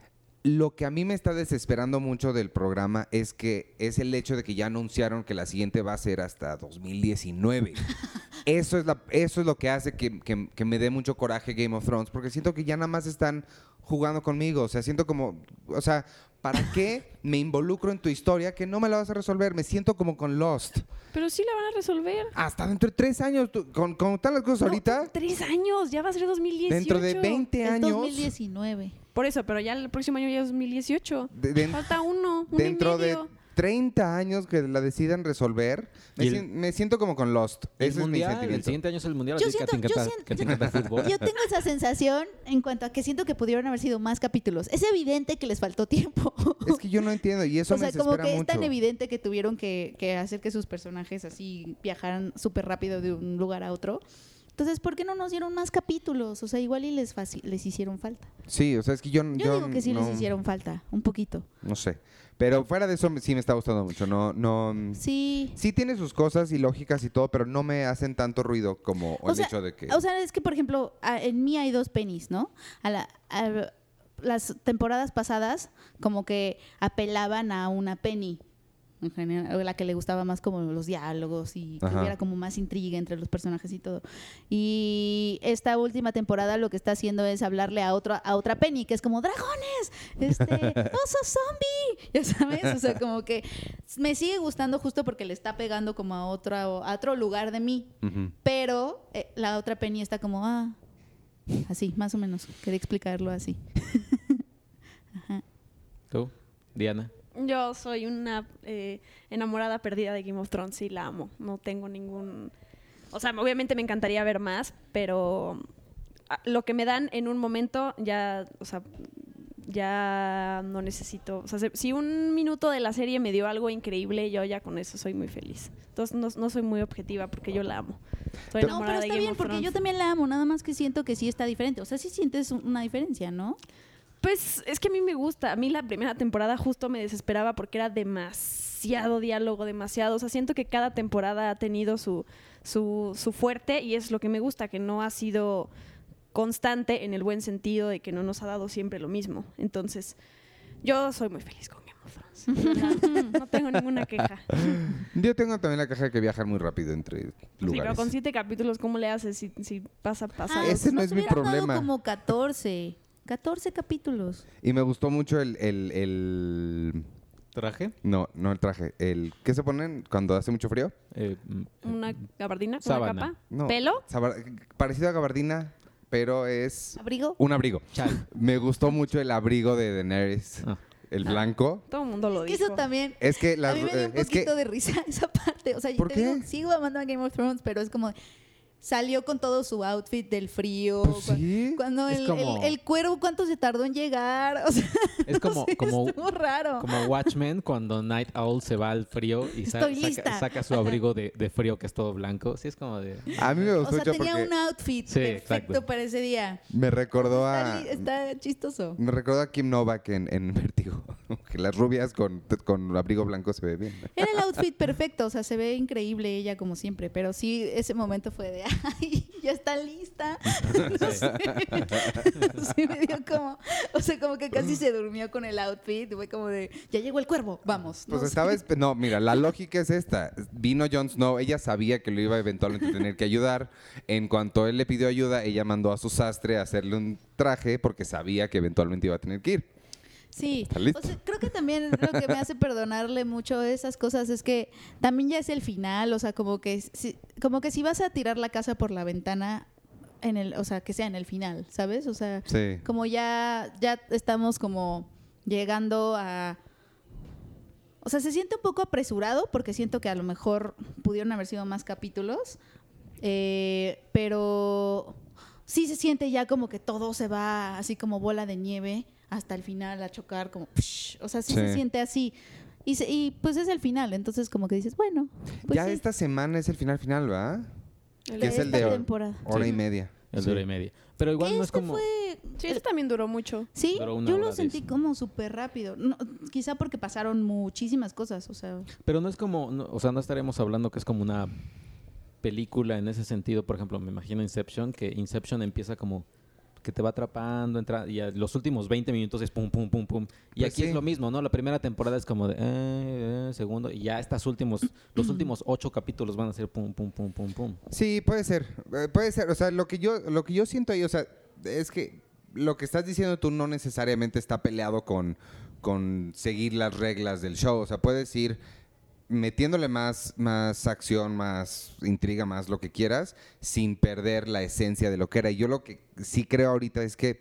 Lo que a mí me está desesperando mucho del programa es que es el hecho de que ya anunciaron que la siguiente va a ser hasta dos mil diecinueve. Eso es, la, eso es lo que hace que, que- que me dé mucho coraje Game of Thrones, porque siento que ya nada más están jugando conmigo. O sea, siento como, o sea, ¿para qué me involucro en tu historia que no me la vas a resolver? Me siento como con Lost. Pero sí la van a resolver. Hasta dentro de tres años, tú- con, con están las cosas No, ahorita, tres años, ya va a ser dos mil dieciocho. dentro de veinte Es años, dos mil diecinueve. Por eso, pero ya el próximo año ya es dos mil dieciocho. de- de- Falta uno, uno dentro y de medio. treinta años que la decidan resolver, me, Y el- sien- me siento como con Lost. El Ese es mi mundial, el sentimiento. siguiente año es el mundial, Yo así que a ti siento- te yo encanta- siento- que te encanta el fútbol. Yo tengo esa sensación en cuanto a que siento que pudieron haber sido más capítulos. Es evidente que les faltó tiempo. Es que yo no entiendo y eso O sea, me como desespera que es mucho. tan evidente que tuvieron que, que hacer que sus personajes así viajaran súper rápido de un lugar a otro. Entonces, ¿por qué no nos dieron más capítulos? O sea, igual y les, faci- les hicieron falta. Sí, o sea, es que yo, Yo, digo que sí no, les hicieron falta, un poquito. No sé. Pero fuera de eso sí me está gustando mucho. No, no. Sí. Sí tiene sus cosas y lógicas y todo, pero no me hacen tanto ruido como O el sea, hecho de que. O sea, es que, por ejemplo, a- en mí hay dos Pennies, ¿no? A la, a- las temporadas pasadas como que apelaban a una Penny, en general, la que le gustaba más como los diálogos y que Ajá. hubiera como más intriga entre los personajes y todo. Y esta última temporada lo que está haciendo es hablarle a otra a otra Penny, que es como dragones, este, oso zombie, ya sabes, o sea, como que me sigue gustando justo porque le está pegando como a otra a otro lugar de mí. Ujú. Pero eh, la otra Penny está como, ah, así, más o menos. Quería explicarlo así. Ajá. ¿Tú, Diana? Yo soy una eh, enamorada perdida de Game of Thrones y la amo. No tengo ningún... O sea, obviamente me encantaría ver más, pero ah, lo que me dan en un momento ya, o sea, ya no necesito... O sea, se- si un minuto de la serie me dio algo increíble, yo ya con eso soy muy feliz. Entonces no, no soy muy objetiva porque yo la amo. Soy No, enamorada pero de está Game bien of porque yo Thrones. también la amo, nada más que siento que sí está diferente. O sea, sí sientes un- una diferencia, ¿no? Pues es que a mí me gusta. A mí la primera temporada justo me desesperaba porque era demasiado diálogo, demasiado. O sea, siento que cada temporada ha tenido su, su, su fuerte y es lo que me gusta, que no ha sido constante en el buen sentido de que no nos ha dado siempre lo mismo. Entonces, yo soy muy feliz con Game of Thrones. No tengo ninguna queja. Yo tengo también la caja de que viajar muy rápido entre Sí, pero lugares. con siete capítulos, ¿cómo le haces si, si pasa, pasa? Ah, ese no nos es mi hubieran dado problema. como catorce. catorce capítulos. Y me gustó mucho el, el, el- ¿Traje? No, no el traje. El, ¿qué se ponen cuando hace mucho frío? Eh, mm, ¿Una gabardina? ¿Una Sábana. capa? No. ¿Pelo? Sabar- parecido a gabardina, pero es ¿Abrigo? un abrigo. Chal. Me gustó mucho el abrigo de Daenerys, Ah. el blanco. Todo el mundo lo Que dijo. eso también. Es que las, a mí me dio eh, un es que poquito de risa esa parte. O sea, yo ¿Por te qué? digo, sigo amando a Game of Thrones, pero es como... salió con todo su outfit del frío. Pues cu- sí. Cuando Es el, como- el- el cuervo, ¿cuánto se tardó en llegar? O sea, Es como, no sé, como, estuvo raro. como Watchmen cuando Night Owl se va al frío y sa- Estoy saca, lista. saca su abrigo de, de frío que es todo blanco. Sí, es como de... A mí me O gustó sea, mucho tenía porque un outfit Sí, perfecto exacto. para ese día. me recordó Está, a... li- está chistoso. Me recordó a Kim Novak en, en Vértigo. Que las rubias con, con abrigo blanco se ve bien. Era el outfit perfecto, o sea, se ve increíble ella como siempre, pero sí, ese momento fue de, ay, ya está lista. No sé. Sí, me dio como, o sea, como que casi se durmió con el outfit, fue como de, ya llegó el cuervo, vamos. Pues No estaba... sé. espe- No, mira, la lógica es esta. Vino Jon Snow, ella sabía que lo iba eventualmente a tener que ayudar. En cuanto él le pidió ayuda, ella mandó a su sastre a hacerle un traje porque sabía que eventualmente iba a tener que ir. Sí, Está listo. o sea, creo que también lo que me hace perdonarle mucho esas cosas es que también ya es el final, o sea, como que si, como que si vas a tirar la casa por la ventana en el, o sea, que sea en el final, ¿sabes? O sea, Sí. como ya ya estamos como llegando a, o sea, se siente un poco apresurado porque siento que a lo mejor pudieron haber sido más capítulos, eh, pero sí se siente ya como que todo se va así como bola de nieve hasta el final a chocar como psh, o sea, sí, Sí. se siente así. Y, se- y pues es el final, entonces como que dices, bueno, pues ya sí, esta semana es el final final, ¿verdad? El Que es de el esta de hor- temporada. hora Sí. y media. El Sí. de hora y media. Pero igual no es Este como... fue, Sí, eso también duró mucho. sí, Duró una yo hora lo sentí diez. como súper rápido. No, quizá porque pasaron muchísimas cosas, o sea, Pero no es como... no- o sea, no estaremos hablando que es como una película en ese sentido. Por ejemplo, me imagino Inception, que Inception empieza como que te va atrapando, entra, y a los últimos veinte minutos es pum, pum, pum, pum. Y Pues aquí sí. es lo mismo, ¿no? La primera temporada es como de eh, eh, segundo, y ya estas últimos, los últimos ocho capítulos van a ser pum, pum, pum, pum, pum. Sí, puede ser. eh, Puede ser. O sea, lo que yo, lo que yo siento ahí, o sea, es que lo que estás diciendo tú no necesariamente está peleado con, con seguir las reglas del show. O sea, puedes ir metiéndole más, más acción, más intriga, más lo que quieras, sin perder la esencia de lo que era. Y yo lo que sí creo ahorita es que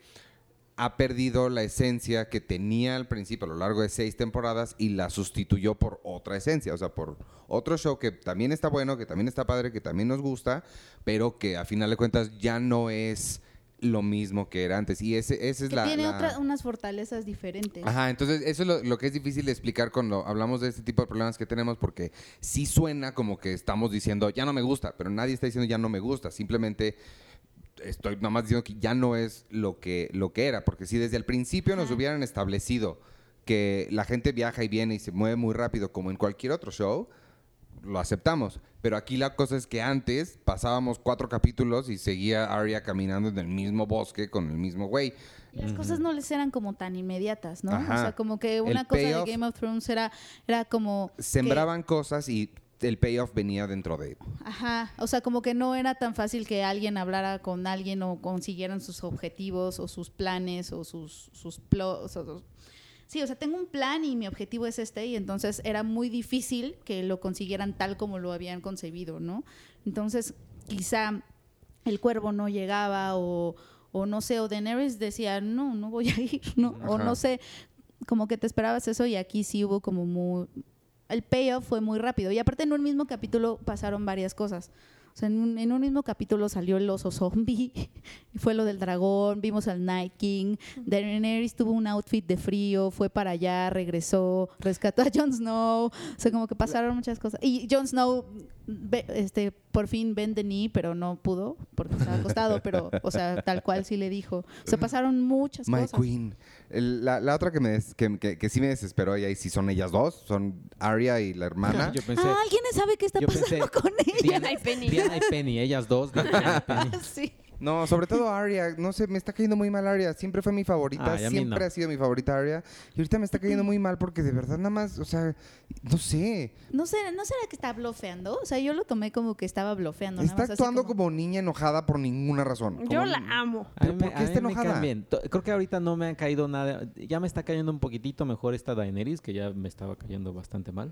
ha perdido la esencia que tenía al principio a lo largo de seis temporadas y la sustituyó por otra esencia, o sea, por otro show que también está bueno, que también está padre, que también nos gusta, pero que a final de cuentas ya no es lo mismo que era antes. Y ese, ese es que la... tiene la- otra- unas fortalezas diferentes. Ajá, entonces eso es lo, lo que es difícil de explicar cuando hablamos de este tipo de problemas que tenemos, porque sí suena como que estamos diciendo, ya no me gusta, pero nadie está diciendo ya no me gusta, simplemente estoy nomás diciendo que ya no es lo que, lo que era, porque si desde el principio nos Ajá. hubieran establecido que la gente viaja y viene y se mueve muy rápido como en cualquier otro show, lo aceptamos. Pero aquí la cosa es que antes pasábamos cuatro capítulos y seguía Arya caminando en el mismo bosque con el mismo güey. Y las cosas no les eran como tan inmediatas, ¿no? Ajá. O sea, como que El una cosa de payoff- Game of Thrones era, era como... que- Sembraban cosas y el payoff venía dentro de... Ajá, o sea, como que no era tan fácil que alguien hablara con alguien o consiguieran sus objetivos o sus planes o sus, sus plots. O, sí, o sea, tengo un plan y mi objetivo es este y entonces era muy difícil que lo consiguieran tal como lo habían concebido, ¿no? Entonces, quizá el cuervo no llegaba o, o no sé, o Daenerys decía, no, no voy a ir, ¿no? O Ajá. no sé, como que te esperabas eso y aquí sí hubo como muy... El payoff fue muy rápido. Y aparte en un mismo capítulo pasaron varias cosas. O sea, en un, en un mismo capítulo salió el oso zombie, y fue lo del dragón, vimos al Night King, Daenerys tuvo un outfit de frío, fue para allá, regresó, rescató a Jon Snow. O sea, como que pasaron muchas cosas. Y Jon Snow, ve- este, por fin ven the knee, pero no pudo, porque estaba acostado, pero, o sea, tal cual sí le dijo. O sea, pasaron muchas My cosas. Queen. El- la, la otra que, me des- que, que- que sí me desesperó, y ahí sí son ellas dos, son Arya y la hermana. Yo pensé, Ah, ¿alguien sabe qué está yo pasando pensé, con ella? Diana, y Penny. Diana y Penny, ellas dos. Diana y Penny. Sí. No, sobre todo Arya, no sé, me está cayendo muy mal Arya, siempre fue mi favorita, Ay, a mí siempre no. ha sido mi favorita Arya, y ahorita me está cayendo muy mal porque de verdad nada más, o sea, no sé, ¿No será, ¿No será que está blofeando? O sea, yo lo tomé como que estaba blofeando. nada está más así actuando como... niña enojada por ninguna razón. Yo Como- la amo. A ¿Pero mí por me- qué a está mí me enojada? caen bien. To- Creo que ahorita no me ha caído nada. Ya me está cayendo un poquitito mejor esta Daenerys, que ya me estaba cayendo bastante mal.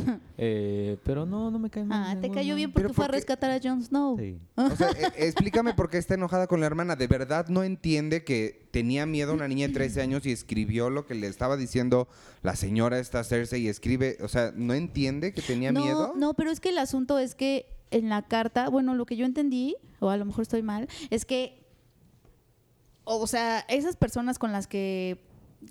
Eh, pero no, no me cae mal. Ah, te ninguna. cayó bien Pero porque fue a ¿por qué? rescatar a Jon Snow. Sí. O sea, e- explícame por qué está enojada con la hermana. ¿De verdad no entiende que tenía miedo a una niña de trece años y escribió lo que le estaba diciendo la señora esta Cersei y escribe? O sea, ¿no entiende que tenía no, miedo? no, pero es que el asunto es que en la carta, bueno, lo que yo entendí, o a lo mejor estoy mal, es que, o sea, esas personas con las que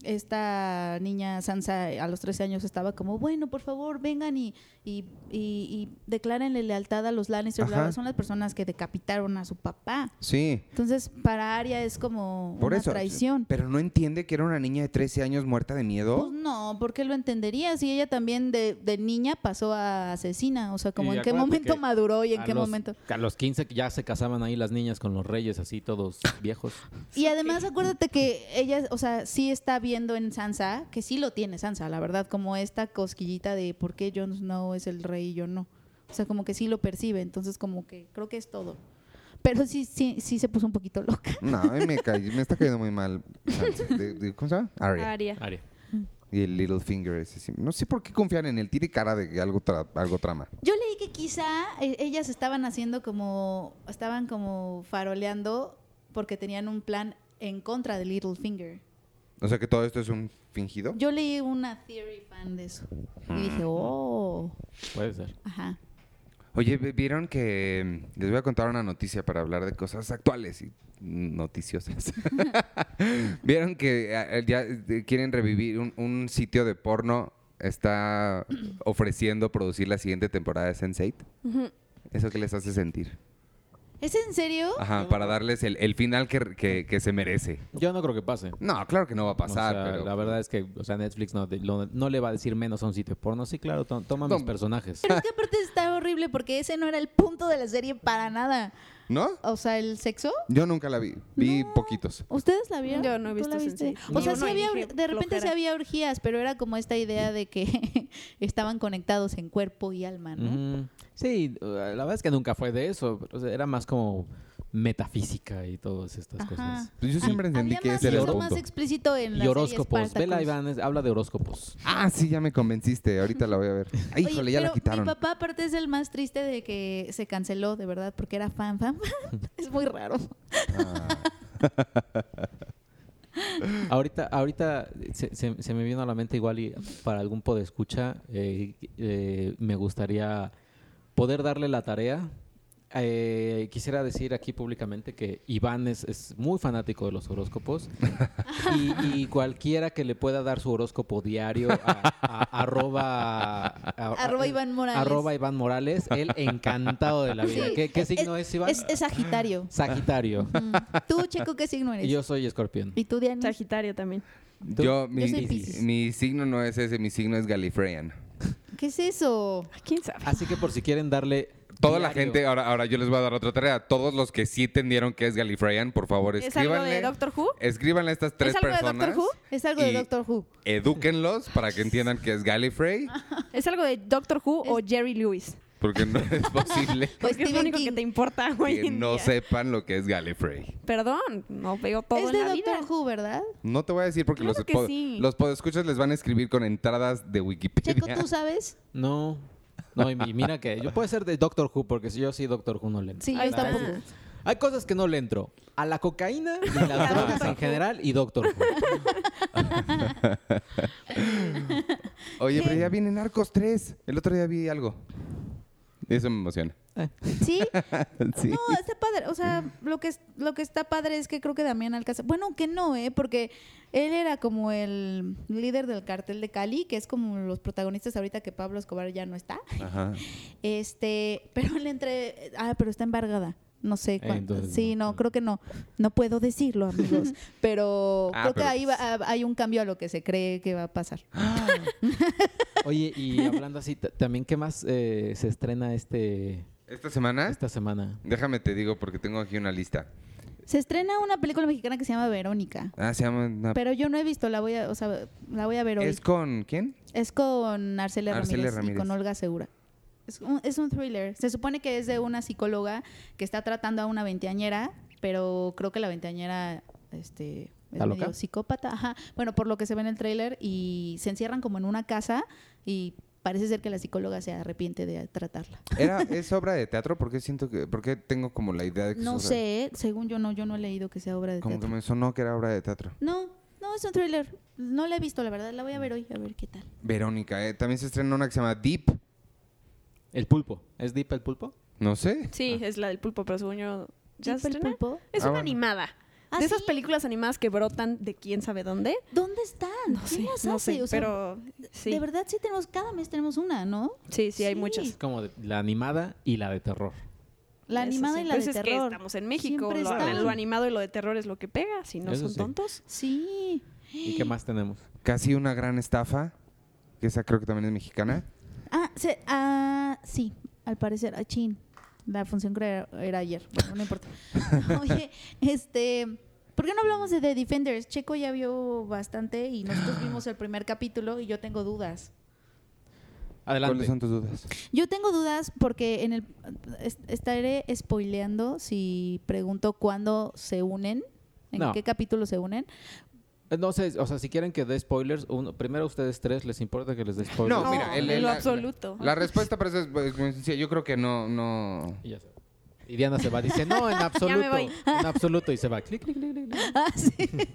esta niña Sansa a los trece años estaba como, bueno, por favor, vengan y, y, y, y declárenle lealtad a los Lannister, bla, Ajá. bla, son las personas que decapitaron a su papá. Sí. Entonces, para Arya es como Por una eso. traición. Pero no entiende que era una niña de trece años muerta de miedo. Pues no, porque lo entendería si ella también de, de niña pasó a asesina, o sea, como Y en qué acuérdate momento que maduró y en A qué los- momento. A los quince que ya se casaban ahí las niñas con los reyes, así todos viejos. Y además acuérdate que ella, o sea, sí está viendo en Sansa, que sí lo tiene Sansa, la verdad, como esta cosquillita de por qué Jon Snow es el rey y yo no. O sea, como que sí lo percibe, entonces como que creo que es todo. Pero sí, sí, sí se puso un poquito loca. No, a mí me, cae- me está cayendo muy mal. Sansa. De- de- ¿Cómo se llama? Arya. Aria. Aria. Y el Littlefinger ese. sí. No sé por qué confían en él. Tiene cara de que algo, tra- algo trama. Yo leí que quizá eh, ellas estaban haciendo como, estaban como faroleando porque tenían un plan en contra de Littlefinger. O sea que todo esto es un fingido. Yo leí una theory fan de eso. Y dije, oh, Puede ser. ajá. Oye, ¿vi- ¿vieron que mm, les voy a contar una noticia para hablar de cosas actuales y noticiosas? ¿Vieron que eh, ya eh, quieren revivir un, un sitio de porno? Está ofreciendo producir la siguiente temporada de sense eight. Ujú. ¿Eso qué les hace sentir? ¿Es en serio? Ajá, para darles el, el final que, que- que se merece. Yo no creo que pase. No, claro que no va a pasar, O sea, pero... La verdad es que, o sea, Netflix no, de- lo- no le va a decir menos a un sitio porno. Sí, claro, to- toma mis No. personajes. Pero es que aparte está horrible porque ese no era el punto de la serie para nada. ¿No? O sea, el sexo. Yo nunca la vi. Vi No. poquitos. ¿Ustedes la vieron? Yo no he ¿Tú visto la viste? Sense eight. O sea, Ni sí uno, y había, dije, de repente sí flojera. había orgías, pero era como esta idea de que estaban conectados en cuerpo y alma, ¿no? Ujú. Sí, uh, la verdad es que nunca fue de eso. O sea, era más como metafísica y todas estas Ajá. cosas. Pues yo siempre entendí Había que más, ese era el sexo punto. más explícito en la Y horóscopos. serie Vela Spartacus. Iván es- habla de horóscopos. Ah, sí, ya me convenciste. Ahorita la voy a ver. Ay, Oye, híjole, ya la pero quitaron. Mi papá aparte es el más triste de que se canceló, de verdad, porque era fan, fan. Es muy raro. Ah. Ahorita, ahorita se, se- se me vino a la mente igual y para algún podescucha eh, eh, me gustaría poder darle la tarea. Eh, quisiera decir aquí públicamente que Iván es, es muy fanático de los horóscopos y, y cualquiera que le pueda dar su horóscopo diario a, a- arroba, a- Arroba Iván Morales. arroba Iván Morales, él encantado de la vida. Sí. ¿Qué, qué signo es, Iván? Es, es Sagitario. Sagitario. Mm. Tú, Checo, ¿qué signo eres? Y yo soy escorpión. ¿Y tú, Diana? Sagitario también. ¿Tú? Yo, mi, soy Piscis. mi signo no es ese, mi signo es Gallifreyan. ¿Qué es eso? ¿Quién sabe? Así que por si quieren darle Toda la diario- gente, ahora, ahora yo les voy a dar otra tarea. Todos los que sí entendieron que es Gallifreyan, por favor, ¿Es algo escríbanle. de Doctor Who? Escríbanle a estas tres ¿Es algo de personas. Doctor Who? Es algo de y Doctor Who. Edúquenlos para que entiendan que es Gallifrey, ¿Es algo de Doctor Who o Jerry Lewis? porque no es posible Pues Porque es lo Stephen único King. que te importa hoy que en no día. sepan lo que es Gallifrey. Perdón, no veo todo Es en de la Doctor vida. Who, ¿verdad? No te voy a decir porque Claro los, que pod- sí. los podescuchas les van a escribir con entradas de Wikipedia. Checo, ¿tú sabes? No. No, y mi- mira que yo puedo ser de Doctor Who porque si yo sí Doctor Who no le entro. Sí, Ahí yo está. tampoco. Hay cosas que no le entro. A la cocaína y las drogas en general y Doctor Who. Oye, pero ya viene Narcos tres. El otro día vi algo. Eso me emociona. ¿Sí? Sí. No, está padre. O sea, lo que, es- lo que está padre es que creo que Damián Alcázar... Bueno, que no, ¿eh? Porque él era como el líder del cartel de Cali, que es como los protagonistas ahorita que Pablo Escobar ya no está. Ajá. Este, pero él entre... Ah, pero está embargada. No sé cuánto. entonces Sí, no. no, creo que no. No puedo decirlo, amigos. Pero Ah, creo que pero ahí va- ah, hay un cambio a lo que se cree que va a pasar. Oye, y hablando así, t- también, ¿qué más eh, se estrena este ¿Esta semana? esta semana? Déjame te digo porque tengo aquí una lista. Se estrena una película mexicana que se llama Verónica. Ah, se llama... una- Pero yo no he visto, la voy a, o sea, la voy a ver hoy. ¿Es con quién? Es con Arcelia, Arcelia Ramírez, Ramírez. y con Olga Segura. Es un, es un thriller. Se supone que es de una psicóloga que está tratando a una veinteañera, pero creo que la veinteañera este, es ¿Está medio loca? psicópata. Ajá. Bueno, por lo que se ve en el tráiler, y se encierran como en una casa y parece ser que la psicóloga se arrepiente de tratarla. Era, ¿Es obra de teatro? ¿Por qué siento que... ¿Por qué tengo como la idea de que es No obra- sé, ¿eh? Según yo no, yo no he leído que sea obra de Como que teatro. me sonó que era obra de teatro. No, no, es un thriller. No la he visto, la verdad. La voy a ver hoy, a ver qué tal. Verónica, ¿eh? También se estrena una que se llama Deep. El pulpo. ¿Es Deep el pulpo? No sé. Sí, es la del pulpo, pero según yo... ¿Ya se ¿El estrena? pulpo? Es Ah, una bueno. animada. ¿Ah, de esas sí? películas animadas que brotan de quién sabe dónde. ¿Dónde están? No ¿Quién sé, las no hace? sé, O sea, pero sí. de verdad sí tenemos, cada mes tenemos una, ¿no? Sí, sí, hay Sí. muchas. Es como de- la animada y la de terror. La Eso animada sí. y la Pues de es que terror. estamos en México, Siempre lo, están. lo animado y lo de terror es lo que pega, si no Eso son sí. tontos. Sí. ¿Y qué más tenemos? Casi una gran estafa, que esa creo que también es mexicana. Ah, se- ah, sí, al parecer, ah, chin. La función creo era, era ayer. Bueno, no importa. Oye, este, ¿por qué no hablamos de The Defenders? Checo ya vio bastante y nosotros vimos el primer capítulo y yo tengo dudas. Adelante. ¿Cuáles son tus dudas? Yo tengo dudas porque en el est- estaré spoileando si pregunto cuándo se unen, en No. qué capítulo se unen. Eh, No sé, o sea, si quieren que dé spoilers, uno, primero a ustedes tres, ¿les importa que les dé spoilers? No, mira, el- en el- lo la- absoluto. La respuesta para eso es pues, muy sencilla. Yo creo que no, no... Y ya se va. Y Diana se va, dice, no, en absoluto. voy. En absoluto. Y se va. Clic, clic, clic, clic, clic. Ah, sí.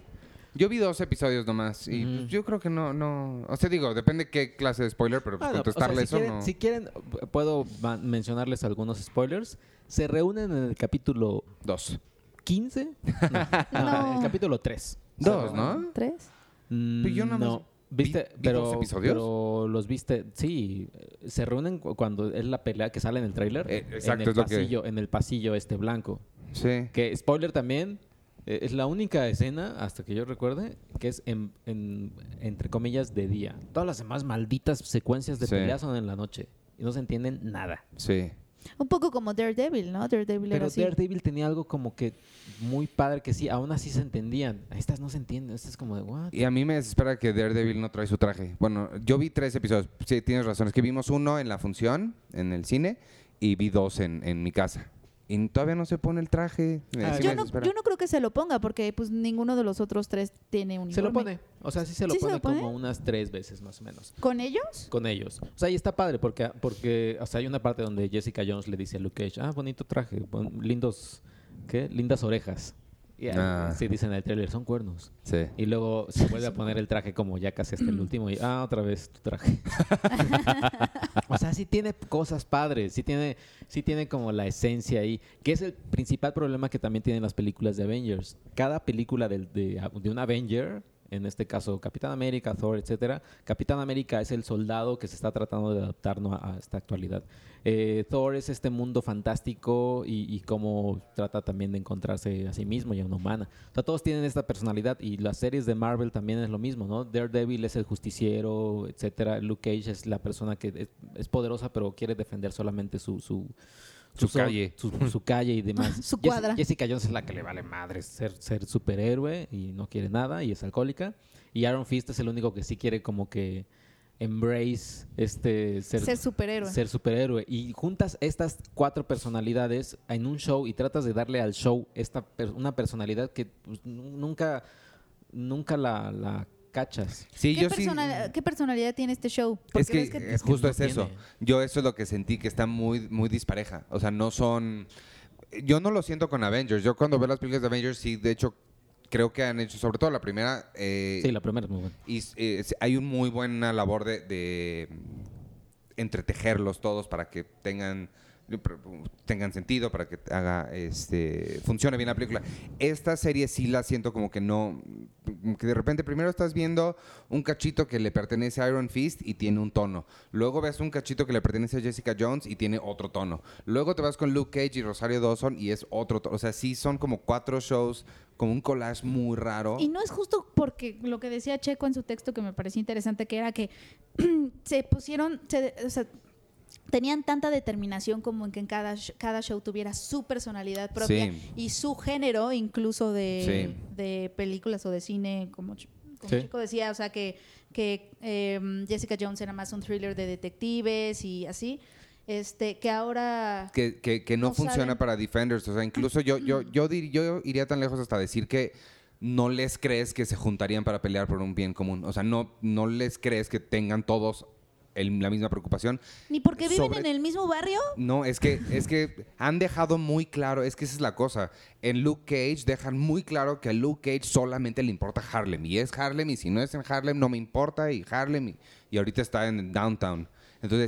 Yo vi dos episodios nomás y Ujú. pues, yo creo que no, no... O sea, digo, depende qué clase de spoiler, pero pues, Ah, no, o sea, contestarle si eso quieren, no... si quieren, puedo ma- mencionarles algunos spoilers. Se reúnen en el capítulo Dos. quince. No, no, No. en el capítulo tres. Dos, ¿no? ¿Tres? Mm, Pero yo nada más no. ¿Viste? vi- vi pero, dos episodios. pero los viste, sí. eh, Se reúnen cu- cuando es la pelea que sale en el tráiler. Eh, exacto, en el es lo que- pasillo, en el pasillo este blanco. Sí. Que, spoiler también, eh, es la única escena, hasta que yo recuerde, que es en, en- entre comillas de día. Todas las demás malditas secuencias de Sí. pelea son en la noche. Y no se entienden nada. Sí. Un poco como Daredevil, ¿no? Daredevil era Pero así. Daredevil tenía algo como que muy padre que sí, aún así se entendían. Estas no se entienden, estas es como de what? Y a mí me desespera que Daredevil no trae su traje. Bueno, yo vi tres episodios. Sí, tienes razón. Es que vimos uno en la función, en el cine, y vi dos en, en mi casa. Y todavía no se pone el traje. Ah, Sí Yo me no, desespera. yo no creo que se lo ponga porque pues ninguno de los otros tres tiene uniforme. Se lo pone. O sea, sí se lo ¿Sí se pone lo pone? como unas tres veces más o menos. ¿Con ellos? Con ellos. O sea, y está padre porque, porque o sea, hay una parte donde Jessica Jones le dice a Luke Cage, ah, bonito traje, bon- lindos, ¿qué? Lindas orejas. Y ahí, Ah. sí dicen en el trailer, son cuernos. Sí. Y luego se vuelve a poner el traje como ya casi hasta el último y, ah, otra vez tu traje. O sea, sí tiene cosas padres, sí tiene, sí tiene como la esencia ahí, que es el principal problema que también tienen las películas de Avengers. Cada película del- de, de un Avenger, en este caso Capitán América, Thor, etcétera, Capitán América es el soldado que se está tratando de adaptar, ¿no? a, a esta actualidad. Eh, Thor es este mundo fantástico y, y cómo trata también de encontrarse a sí mismo y a una humana. O sea, todos tienen esta personalidad y las series de Marvel también es lo mismo, ¿no? Daredevil es el justiciero, etcétera. Luke Cage es la persona que es, es poderosa pero quiere defender solamente su... su Su sol- calle. Su, su calle y demás. Su Jessi- cuadra. Jessica Jones es la que le vale madre ser, ser superhéroe y no quiere nada y es alcohólica. Y Iron Fist es el único que sí quiere como que embrace este ser, Ser superhéroe. ser superhéroe. Y juntas estas cuatro personalidades en un show y tratas de darle al show esta per- una personalidad que pues, nu- nunca, nunca la, la cachas. Sí, ¿Qué, yo sí. personal- ¿Qué personalidad tiene este show? Porque Es que, ves que- eh, justo no es eso. tiene. Yo eso es lo que sentí, que está muy, muy dispareja. O sea, no son... Yo no lo siento con Avengers. Yo cuando veo las películas de Avengers, sí, de hecho, creo que han hecho, sobre todo la primera, eh, Sí, la primera es muy buena. y eh, hay una muy buena labor de, de entretejerlos todos para que tengan tengan sentido, para que haga este funcione bien la película. Esta serie sí la siento como que no, como que de repente primero estás viendo un cachito que le pertenece a Iron Fist y tiene un tono. Luego ves un cachito que le pertenece a Jessica Jones y tiene otro tono. Luego te vas con Luke Cage y Rosario Dawson y es otro tono. O sea, sí son como cuatro shows, como un collage muy raro. Y no es justo porque lo que decía Checo en su texto que me parecía interesante, que era que se pusieron, se, o sea, tenían tanta determinación como en que en cada, sh- cada show tuviera su personalidad propia Sí. y su género incluso de, Sí. de películas o de cine, como, Ch- como Sí. Chico decía, o sea que, que eh, Jessica Jones era más un thriller de detectives y así, este que ahora... que, que, que no, no funciona saben. para Defenders. O sea, incluso yo, yo, yo, dir- yo iría tan lejos hasta decir que no les crees que se juntarían para pelear por un bien común. O sea, no, no les crees que tengan todos el- la misma preocupación. Ni porque viven sobre- en el mismo barrio. No, es que, es que han dejado muy claro, es que esa es la cosa. En Luke Cage dejan muy claro que a Luke Cage solamente le importa Harlem. Y es Harlem, y si no es en Harlem, no me importa, y Harlem, y, y ahorita está en Downtown. Entonces sí,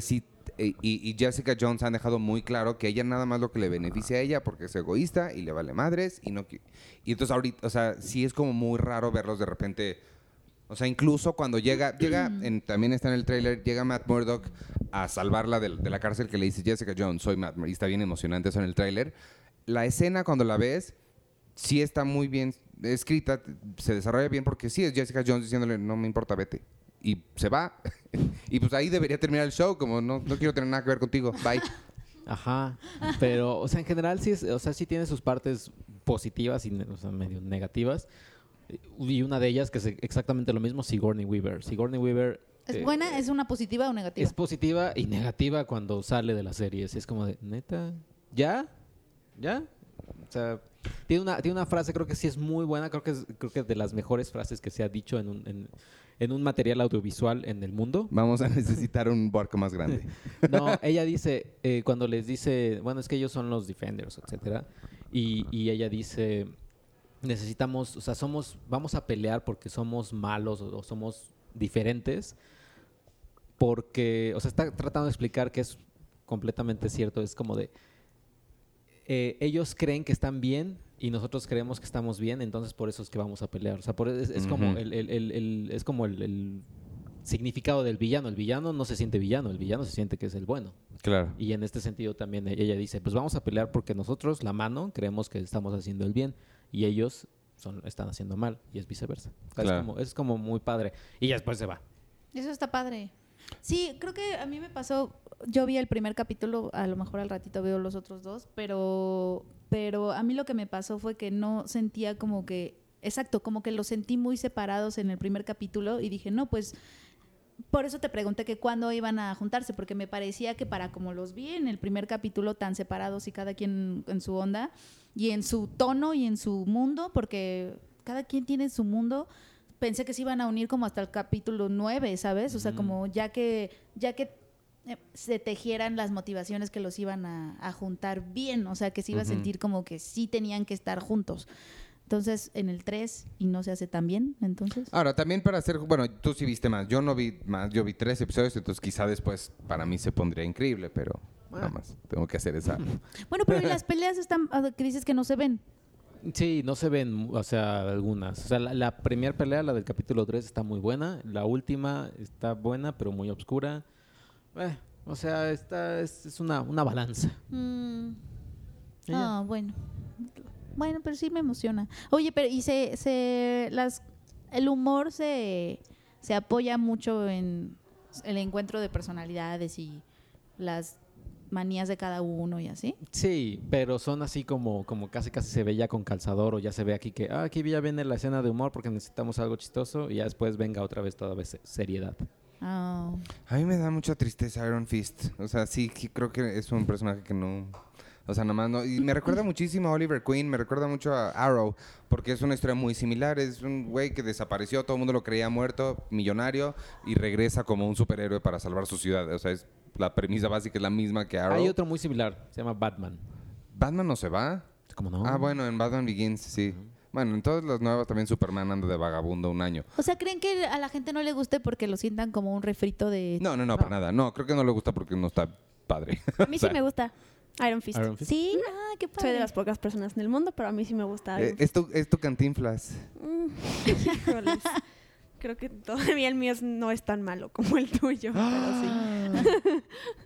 y, y Jessica Jones han dejado muy claro que ella nada más lo que le beneficia a ella porque es egoísta y le vale madres y no qui- y entonces ahorita, o sea, sí es como muy raro verlos de repente, o sea, incluso cuando llega, llega en- también está en el tráiler, llega Matt Murdock a salvarla de, de la cárcel, que le dice Jessica Jones, soy Matt Murdock, y está bien emocionante eso en el tráiler. La escena cuando la ves sí está muy bien escrita, se desarrolla bien porque sí es Jessica Jones diciéndole no me importa, vete. Y se va. Y pues ahí debería terminar el show, como no, no quiero tener nada que ver contigo, bye. Ajá, pero, o sea, en general sí, es, o sea, sí tiene sus partes positivas y ne- o sea, medio negativas. Y una de ellas que es exactamente lo mismo, Sigourney Weaver. Sigourney Weaver ¿Es eh, buena? ¿Es una positiva o negativa? es positiva y negativa cuando sale de la serie. Es como de, ¿neta? ¿Ya? ¿Ya? O sea, tiene una, tiene una frase, creo que sí es muy buena, creo que es, creo que es de las mejores frases que se ha dicho en un, en, en un material audiovisual en el mundo. Vamos a necesitar un barco más grande. No, ella dice, eh, cuando les dice, bueno, es que ellos son los Defenders, etcétera, y, y ella dice, necesitamos, o sea, somos, vamos a pelear porque somos malos o, o somos diferentes, porque, o sea, está tratando de explicar que es completamente cierto, es como de, eh, ellos creen que están bien y nosotros creemos que estamos bien, entonces por eso es que vamos a pelear. O sea, por, es, es como Ujú. el, el- el- el- es como el, el significado del villano. El villano no se siente villano, el villano se siente que es el bueno. Claro. Y en este sentido también ella dice, pues vamos a pelear porque nosotros, la mano, creemos que estamos haciendo el bien y ellos son, están haciendo mal y es viceversa. O sea, Claro. es, como, es como muy padre. Y ya después se va. Eso está padre. Sí, creo que a mí me pasó, yo vi el primer capítulo, a lo mejor al ratito veo los otros dos, pero, pero a mí lo que me pasó fue que no sentía como que, exacto, como que los sentí muy separados en el primer capítulo y dije, no, pues por eso te pregunté que cuándo iban a juntarse, porque me parecía que para como los vi en el primer capítulo tan separados y cada quien en su onda y en su tono y en su mundo, porque cada quien tiene su mundo, pensé que se iban a unir como hasta el capítulo nueve, ¿sabes? O sea, Ujú. como ya que ya que eh, se tejieran las motivaciones que los iban a, a juntar bien, o sea, que se iba Ujú. a sentir como que sí tenían que estar juntos. Entonces, en el tres y no se hace tan bien, entonces. Ahora, también para hacer, bueno, tú sí viste más, yo no vi más, yo vi tres episodios, entonces quizá después para mí se pondría increíble, pero nada más, tengo que hacer esa. Bueno, pero ¿y las peleas están ah, que dices que no se ven? Sí, no se ven, o sea, algunas. O sea, la, la primer pelea, la del capítulo tres, está muy buena. La última está buena, pero muy oscura. Eh, o sea, esta es, es una, una balanza. Mm. Y ya. Ah, bueno. Bueno, pero sí me emociona. Oye, pero y se, se las el humor se, se apoya mucho en el encuentro de personalidades y las manías de cada uno y así. Sí, pero son así como, como casi casi se ve ya con calzador o ya se ve aquí que, ah, aquí ya viene la escena de humor porque necesitamos algo chistoso y ya después venga otra vez toda vez seriedad. Ah. A mí me da mucha tristeza Iron Fist, o sea, sí, que creo que es un personaje que no, o sea, nada más no, y me recuerda muchísimo a Oliver Queen, me recuerda mucho a Arrow, porque es una historia muy similar, es un güey que desapareció, todo el mundo lo creía muerto, millonario, y regresa como un superhéroe para salvar su ciudad, o sea, es la premisa básica es la misma que Arrow. Hay otro muy similar, se llama Batman. ¿Batman no se va? ¿Cómo no? Ah, bueno, en Batman Begins, sí. Bueno, en todas las nuevas también Superman anda de vagabundo un año. O sea, ¿creen que a la gente no le guste porque lo sientan como un refrito de... No, no, no, para nada. No, creo que no le gusta porque no está padre. A mí sí me gusta Iron Fist. Iron Fist. Sí, ah, qué padre. Soy de las pocas personas en el mundo, pero a mí sí me gusta Iron Eh, es, tu, es tu Cantinflas. Fist. Mm, híjoles. Creo que todavía el mío es- no es tan malo como el tuyo, pero sí.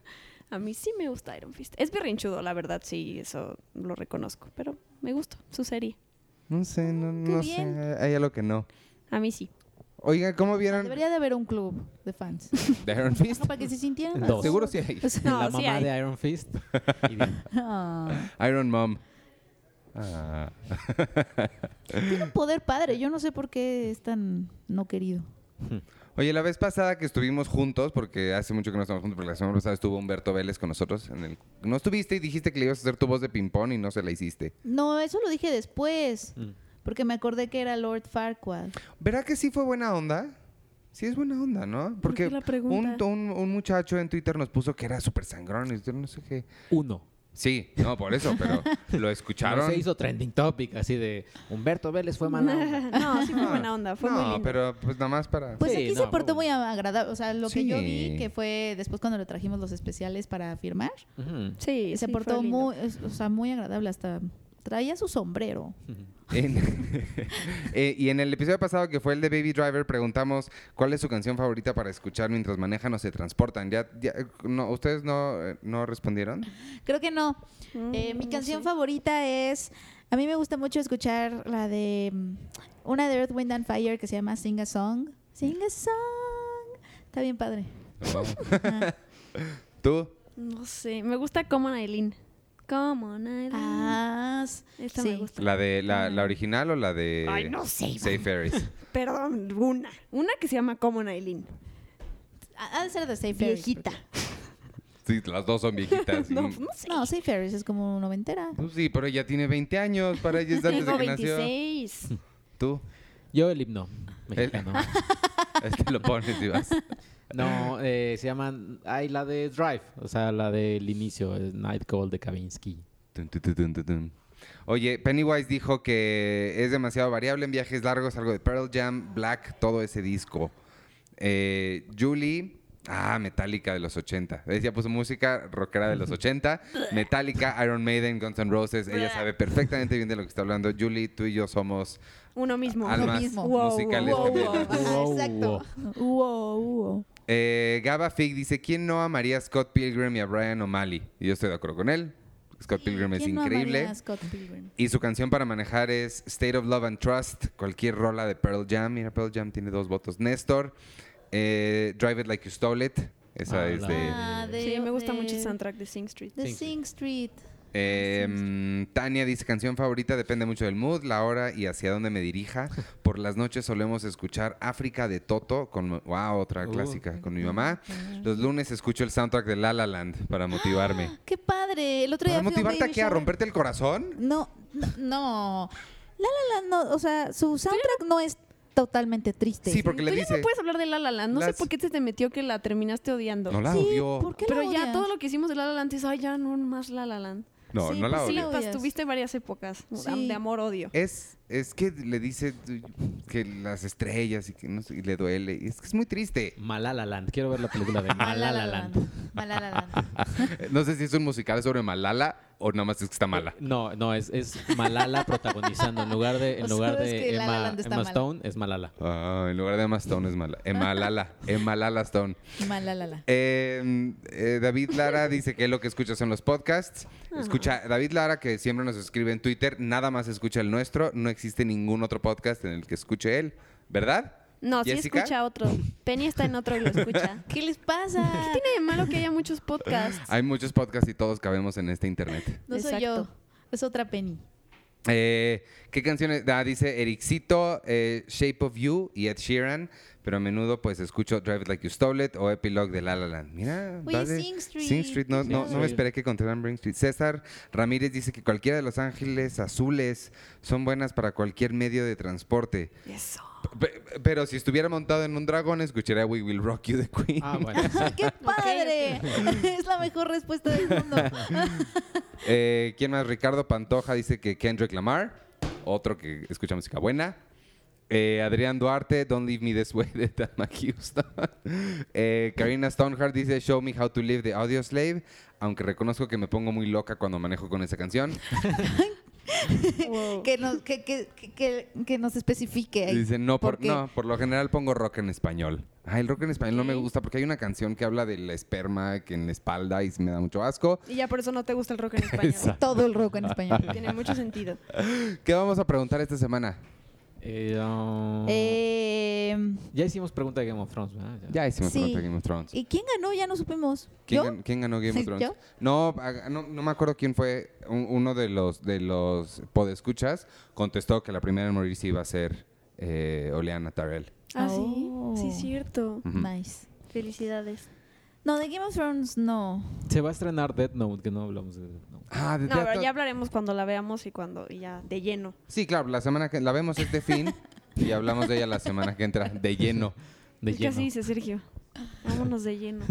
A mí sí me gusta Iron Fist. Es berrinchudo, la verdad, sí, eso lo reconozco, pero me gusta su serie. No sé, no, Qué no bien. sé. Hay algo que no. A mí sí. Oiga, ¿cómo vieron Debería de haber un club de fans. The Iron Fist? No, para que se sintieran... Dos. Seguro sí hay. O sea, No, la sí mamá hay. de Iron Fist. Y bien. ah. Iron Mom. Ah. Tiene un poder padre. Yo no sé por qué es tan no querido. Oye, la vez pasada que estuvimos juntos, porque hace mucho que no estamos juntos, porque la semana pasada estuvo Humberto Vélez con nosotros. En el... No estuviste y dijiste que le ibas a hacer tu voz de ping-pong y no se la hiciste. No, eso lo dije después. Mm. Porque me acordé que era Lord Farquaad. ¿Verdad que sí fue buena onda? Sí es buena onda, ¿no? Porque qué la un, pregunta? un, un muchacho en Twitter nos puso que era súper sangrón y yo no sé qué. Uno. Sí, no, por eso, pero lo escucharon. No se hizo trending topic, así de Humberto Vélez fue mala onda. No, sí fue buena onda, fue muy No, lindo. pero pues nada más para... Pues Sí, aquí no, se portó muy muy agradable. O sea, lo que yo Sí. vi, que fue después cuando le trajimos los especiales para firmar, Ujú. Sí, se sí, portó fue lindo. muy, es- o sea, muy agradable. Hasta traía su sombrero. En- Eh, y en el episodio pasado, que fue el de Baby Driver, preguntamos cuál es su canción favorita para escuchar mientras manejan o se transportan. ¿Ya, ya, eh, no, ¿Ustedes no, eh, no respondieron? Creo que no. Mm, Eh, mi no canción sé. favorita es... A mí me gusta mucho escuchar la de... mm, una de Earth, Wind and Fire que se llama Sing a Song. Sing a Song. Está bien padre. Ajá. ¿Tú? No sé, me gusta Common Eileen. Common Eileen. Ah, s- Esta sí. me gusta. ¿La de la, la original o la de Ay, no sé. Safe Ferries? Perdón, una. Una que se llama Common Eileen. Ha ha de ser de Safe Ferries. Viejita. Sí, las dos son viejitas. No, y- no sé. No, Safe Ferries es como noventera. Pues sí, pero ella tiene veinte años, para ella es antes de Tengo que nació. veintiséis. ¿Tú? Yo el himno mexicano. Este lo pones y vas. No, eh, se llaman... Ay, la de Drive. O sea, la del inicio. es Night Call de Kavinsky. Tun, tun, tun, tun, tun, tun. Oye, Pennywise dijo que es demasiado variable en viajes largos, algo de Pearl Jam, Black, todo ese disco. Eh, Julie, ah, Metallica de los ochenta. Ella puso música rockera de los ochenta. Metallica, Iron Maiden, Guns N' Roses. Ella sabe perfectamente bien de lo que está hablando. Julie, tú y yo somos Uno mismo. almas mismo. Wow, musicales wow, wow. gemelas. Ajá, Wow, exacto. Wow, wow. Eh, Gaba Fig dice, ¿quién no amaría a Scott Pilgrim y a Brian O'Malley? Y yo estoy de acuerdo con él. Scott Pilgrim es ¿Quién no increíble. amaría a Scott Pilgrim? Y su canción para manejar es State of Love and Trust, cualquier rola de Pearl Jam. Mira, Pearl Jam tiene dos votos. Néstor, eh, Drive It Like You Stole It. Esa Ah, es la- de... Ah, de- Sí, me gusta de- mucho el soundtrack de Sing Street. De Sing Sing Street. Eh, mm, Tania dice, canción favorita depende mucho del mood, la hora y hacia dónde me dirija. Por las noches solemos escuchar África de Toto, con, wow, otra Uh. clásica, con mi mamá. Los lunes escucho el soundtrack de La La Land para motivarme. ¡Qué padre! El otro día ¿Para fui a un motivarte a baby qué? ¿A shower. romperte el corazón? No, no, no. La La Land, no, o sea, su soundtrack no es totalmente triste. Sí, porque le Tú ya dice... no puedes hablar de La La Land. No Las- sé por qué te, te metió que la terminaste odiando. No la Sí, odio. ¿por qué Pero la ya odias? todo lo que hicimos de La La Land es, ay, ya no más La La Land. No, Sí, no la pues sí, odio. la Pas- odias. Tuviste varias épocas Sí. de amor-odio. Es, es que le dice que las estrellas y que no sé, y le duele. Y es que es muy triste. Malala Land. Quiero ver la película de Malala Land. Malala Land. No sé si es un musical sobre Malala o nada más es que está mala. No, no, es, es Malala protagonizando. En lugar de, en O sea, lugar es de que La La Emma, Land está Emma mala. Stone, es Malala. Ah, en lugar de Emma Stone es mala. Emma Lala. Emma Lala Stone. Malala. Eh, eh, David Lara dice que lo que escucha son los podcasts. Escucha, David Lara, que siempre nos escribe en Twitter, nada más escucha el nuestro. No existe ningún otro podcast en el que escuche él. ¿Verdad? No, sí ¿Jessica? escucha otro. Penny está en otro y lo escucha. ¿Qué les pasa? ¿Qué tiene de malo que haya muchos podcasts? Hay muchos podcasts y todos cabemos en este internet. No soy Exacto. yo. Es otra Penny. Eh, ¿Qué canciones? Ah, dice Ericito, eh, Shape of You y Ed Sheeran, pero a menudo pues escucho Drive It Like You Stole It o Epilogue de La La Land. Mira, Oye, vale. Sing Street. Sing Street, no, Sing no, no me Street. esperé que contaran Bring Street. César Ramírez dice que cualquiera de los ángeles azules son buenas para cualquier medio de transporte. Eso. Pe- Pero si estuviera montado en un dragón, escucharía We Will Rock You de Queen. Ah, bueno. ¡Qué padre! Es la mejor respuesta del mundo. Eh, ¿Quién más? Ricardo Pantoja dice que Kendrick Lamar, otro que escucha música buena. Eh, Adrián Duarte, Don't Leave Me This Way de Tama Houston. Eh, Karina Stoneheart dice Show Me How to Live the Audio Slave, aunque reconozco que me pongo muy loca cuando manejo con esa canción. Wow. que, nos, que, que, que- que, que nos especifique ahí. Dice no por, ¿Por qué? no, por lo general pongo rock en español. Ay, el rock en español no me Ok. gusta porque hay una canción que habla de la esperma que en la espalda y me da mucho asco. Y ya por eso no te gusta el rock en español. Todo el rock en español. Tiene mucho sentido. ¿Qué vamos a preguntar esta semana? Eh, um, Eh, ya hicimos pregunta de Game of Thrones, ¿verdad? Ya hicimos Sí. pregunta de Game of Thrones. ¿Y quién ganó? Ya no supimos. ¿Quién, ¿Yo? gan- quién ganó Game of Thrones? ¿Yo? No, ah, no, no me acuerdo quién fue. Un- uno de los de los podescuchas contestó que la primera en morirse iba a ser eh, Oleana Tyrell. Ah, Oh. sí. Sí, es cierto. Ujú. Nice. Felicidades. No, de Game of Thrones no. Se va a estrenar Death Note, que no hablamos de Death Note. Ah, de No, Death pero Note. ya hablaremos cuando la veamos y cuando y ya de lleno. Sí, claro, la semana que la vemos este fin y hablamos de ella la semana que entra de lleno. De ¿Qué lleno. así dice Sergio? Vámonos de lleno.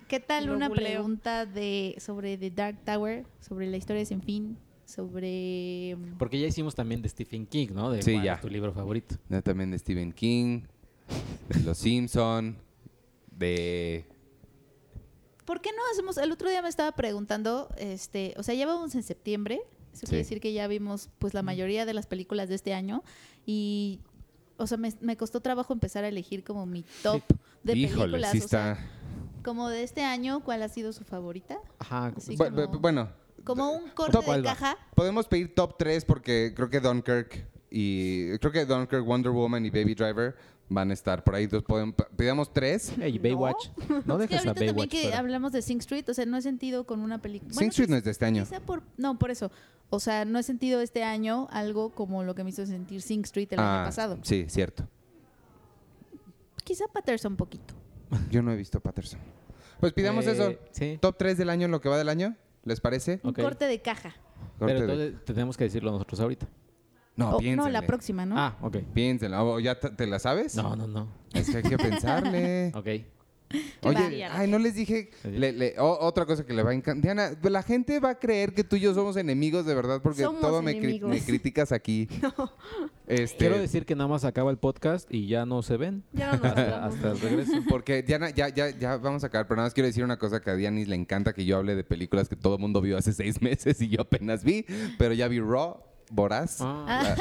¿Qué tal Lo una googleo. pregunta de sobre The Dark Tower, sobre la historia sin fin, sobre... Porque ya hicimos también de Stephen King, ¿no? De Sí, cuál ya. es tu libro favorito. No, también de Stephen King, de Los Simpson, de... ¿Por qué no hacemos? El otro día me estaba preguntando, este, o sea, ya vamos en septiembre, eso Sí. quiere decir que ya vimos pues la mayoría de las películas de este año y, o sea, me, me costó trabajo empezar a elegir como mi top de Híjole, películas, sí o sea, está... como de este año, ¿cuál ha sido su favorita? Ajá. Sí, Bu- como- bu- Bueno, Como un corte Top de cuál va. caja. podemos pedir top tres porque creo que Dunkirk y... Creo que Dunkirk, Wonder Woman y Baby Driver van a estar por ahí. Entonces podemos, pidamos tres. Hey, Baywatch. No, Es que dejes a ahorita también Baywatch que fuera. hablamos de Sing Street, o sea, no he sentido con una película. Sing Street no es de este año. Quizá por, no, por eso. O sea, no he sentido este año algo como lo que me hizo sentir Sing Street el Ah, año pasado. Sí, cierto. Quizá Patterson un poquito. Yo no he visto Patterson. Pues pidamos Eh, eso. Sí. Top tres del año en lo que va del año. ¿Les parece? Un Ok. corte de caja. Corte Pero de- entonces tenemos que decirlo nosotros ahorita. No, O- no, piénsenle. la próxima, ¿no? Ah, ok. Piénsenla. ¿O ¿Ya te, te la sabes? No, no, no. Es que hay que pensarle. Ok. Oye, Va. ay, no les dije. Sí. le- le- o- otra cosa que le va a encantar. Diana, la gente va a creer que tú y yo somos enemigos de verdad porque Somos todo me, cri- enemigos. me criticas aquí. Este, Quiero decir que nada más acaba el podcast y ya no se ven. Ya no nos hasta, hablamos. hasta el regreso. Porque Diana, ya, ya, ya vamos a acabar, pero nada más quiero decir una cosa que a Dianis le encanta que yo hable de películas que todo el mundo vio hace seis meses y yo apenas vi, pero ya vi Raw, Voraz. Ah,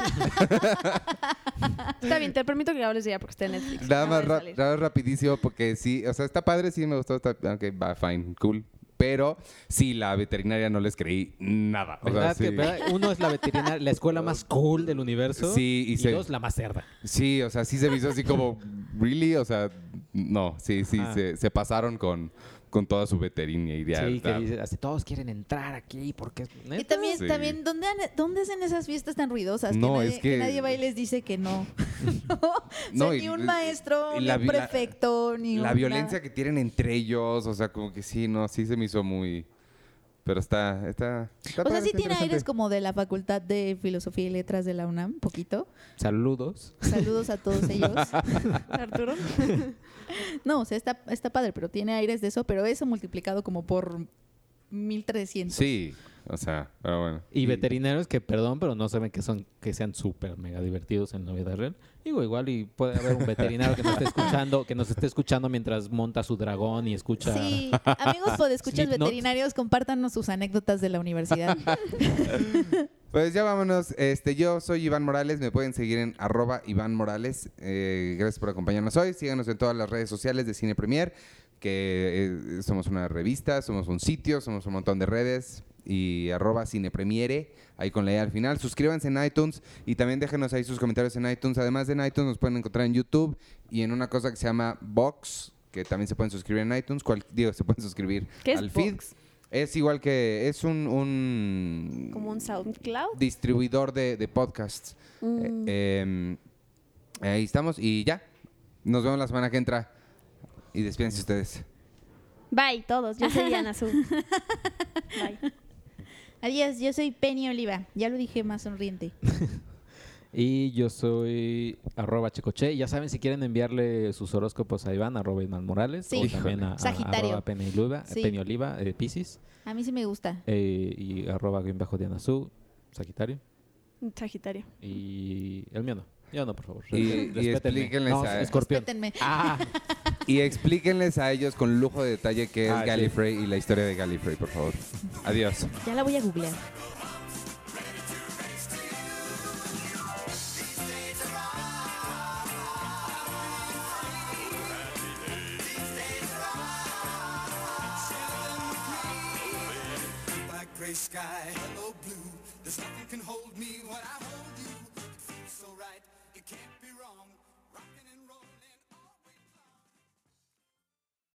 Está bien, te permito que hables de ella porque está en Netflix. Nada Acaba más, de ra- salir. nada más rapidísimo porque sí, o sea, está padre, sí me gustó, está, ok, va, fine, cool. Pero sí, la veterinaria no les creí nada. O sea, ¿verdad que, sí. verdad? Uno es la veterinaria, la escuela más cool del universo. Sí, y y se- dos, la más cerda. Sí, o sea, sí se me hizo así como, ¿really? O sea, no, sí, sí, Ah. se, se pasaron con, con toda su veterinaria. Sí, que dice, así todos quieren entrar aquí porque... Y ¿neta? también, Sí. también ¿dónde, han- ¿dónde hacen esas fiestas tan ruidosas? No, que, nadie, es que- que nadie va y les dice que no. no, No, o sea, y ni un l- maestro, y ni la un vi- la- prefecto, ni La un violencia nada. que tienen entre ellos, o sea, como que sí, no, sí se me hizo muy... Pero está, está, está O sea, padre, sí está tiene interesante. aires como de la Facultad de Filosofía y Letras de la UNAM, un poquito. Saludos. Saludos a todos ellos. Arturo. No, o sea, está, está padre, pero tiene aires de eso, pero eso multiplicado como por mil trescientos. Sí, o sea, pero bueno. Y veterinarios que, perdón, pero no saben que son que sean súper mega divertidos en la vida real. Digo, igual y puede haber un veterinario que nos esté escuchando, que nos esté escuchando mientras monta su dragón y escucha... Sí, amigos podescuchas Slipknot. veterinarios, compártanos sus anécdotas de la universidad. Pues ya vámonos. Este, yo soy Iván Morales. Me pueden seguir en arroba Iván Morales. Eh, gracias por acompañarnos hoy. Síganos en todas las redes sociales de Cine Premier, que eh, somos una revista, somos un sitio, somos un montón de redes. Y arroba Cine Premiere, ahí con la E al final. Suscríbanse en iTunes y también déjenos ahí sus comentarios en iTunes. Además de en iTunes nos pueden encontrar en YouTube y en una cosa que se llama Vox, que también se pueden suscribir en iTunes. Cual, digo, se pueden suscribir ¿Qué es al feed. Vox? Es igual que, es un, un Como un SoundCloud. distribuidor de, de podcasts. Mm. Eh, em, ahí estamos y ya. Nos vemos la semana que entra. Y despídense ustedes. Bye, todos. Yo soy Ana Su. Bye. Adiós, yo soy Penny Oliva. Ya lo dije más sonriente. Y yo soy arroba checoche. Y ya saben, si quieren enviarle sus horóscopos a Iván, arroba Iván Morales. Sí. O también a, a Sagitario. arroba Penny Oliva, Sí. Penny Oliva eh, Piscis. A mí sí me gusta. eh, y arroba guión bajo Diana Su, Sagitario. Sagitario. Y el mío no. Yo no, por favor. Y- y Respétenme. explíquenles No, a- Escorpión. Respétenme. Ah, Y explíquenles a ellos con lujo de detalle qué es Ah, sí. Gallifrey y la historia de Gallifrey, por favor. Adiós. Ya la voy a googlear. Black gray sky, hello blue. There's nothing can hold me when I hold you. It feels so right. You can't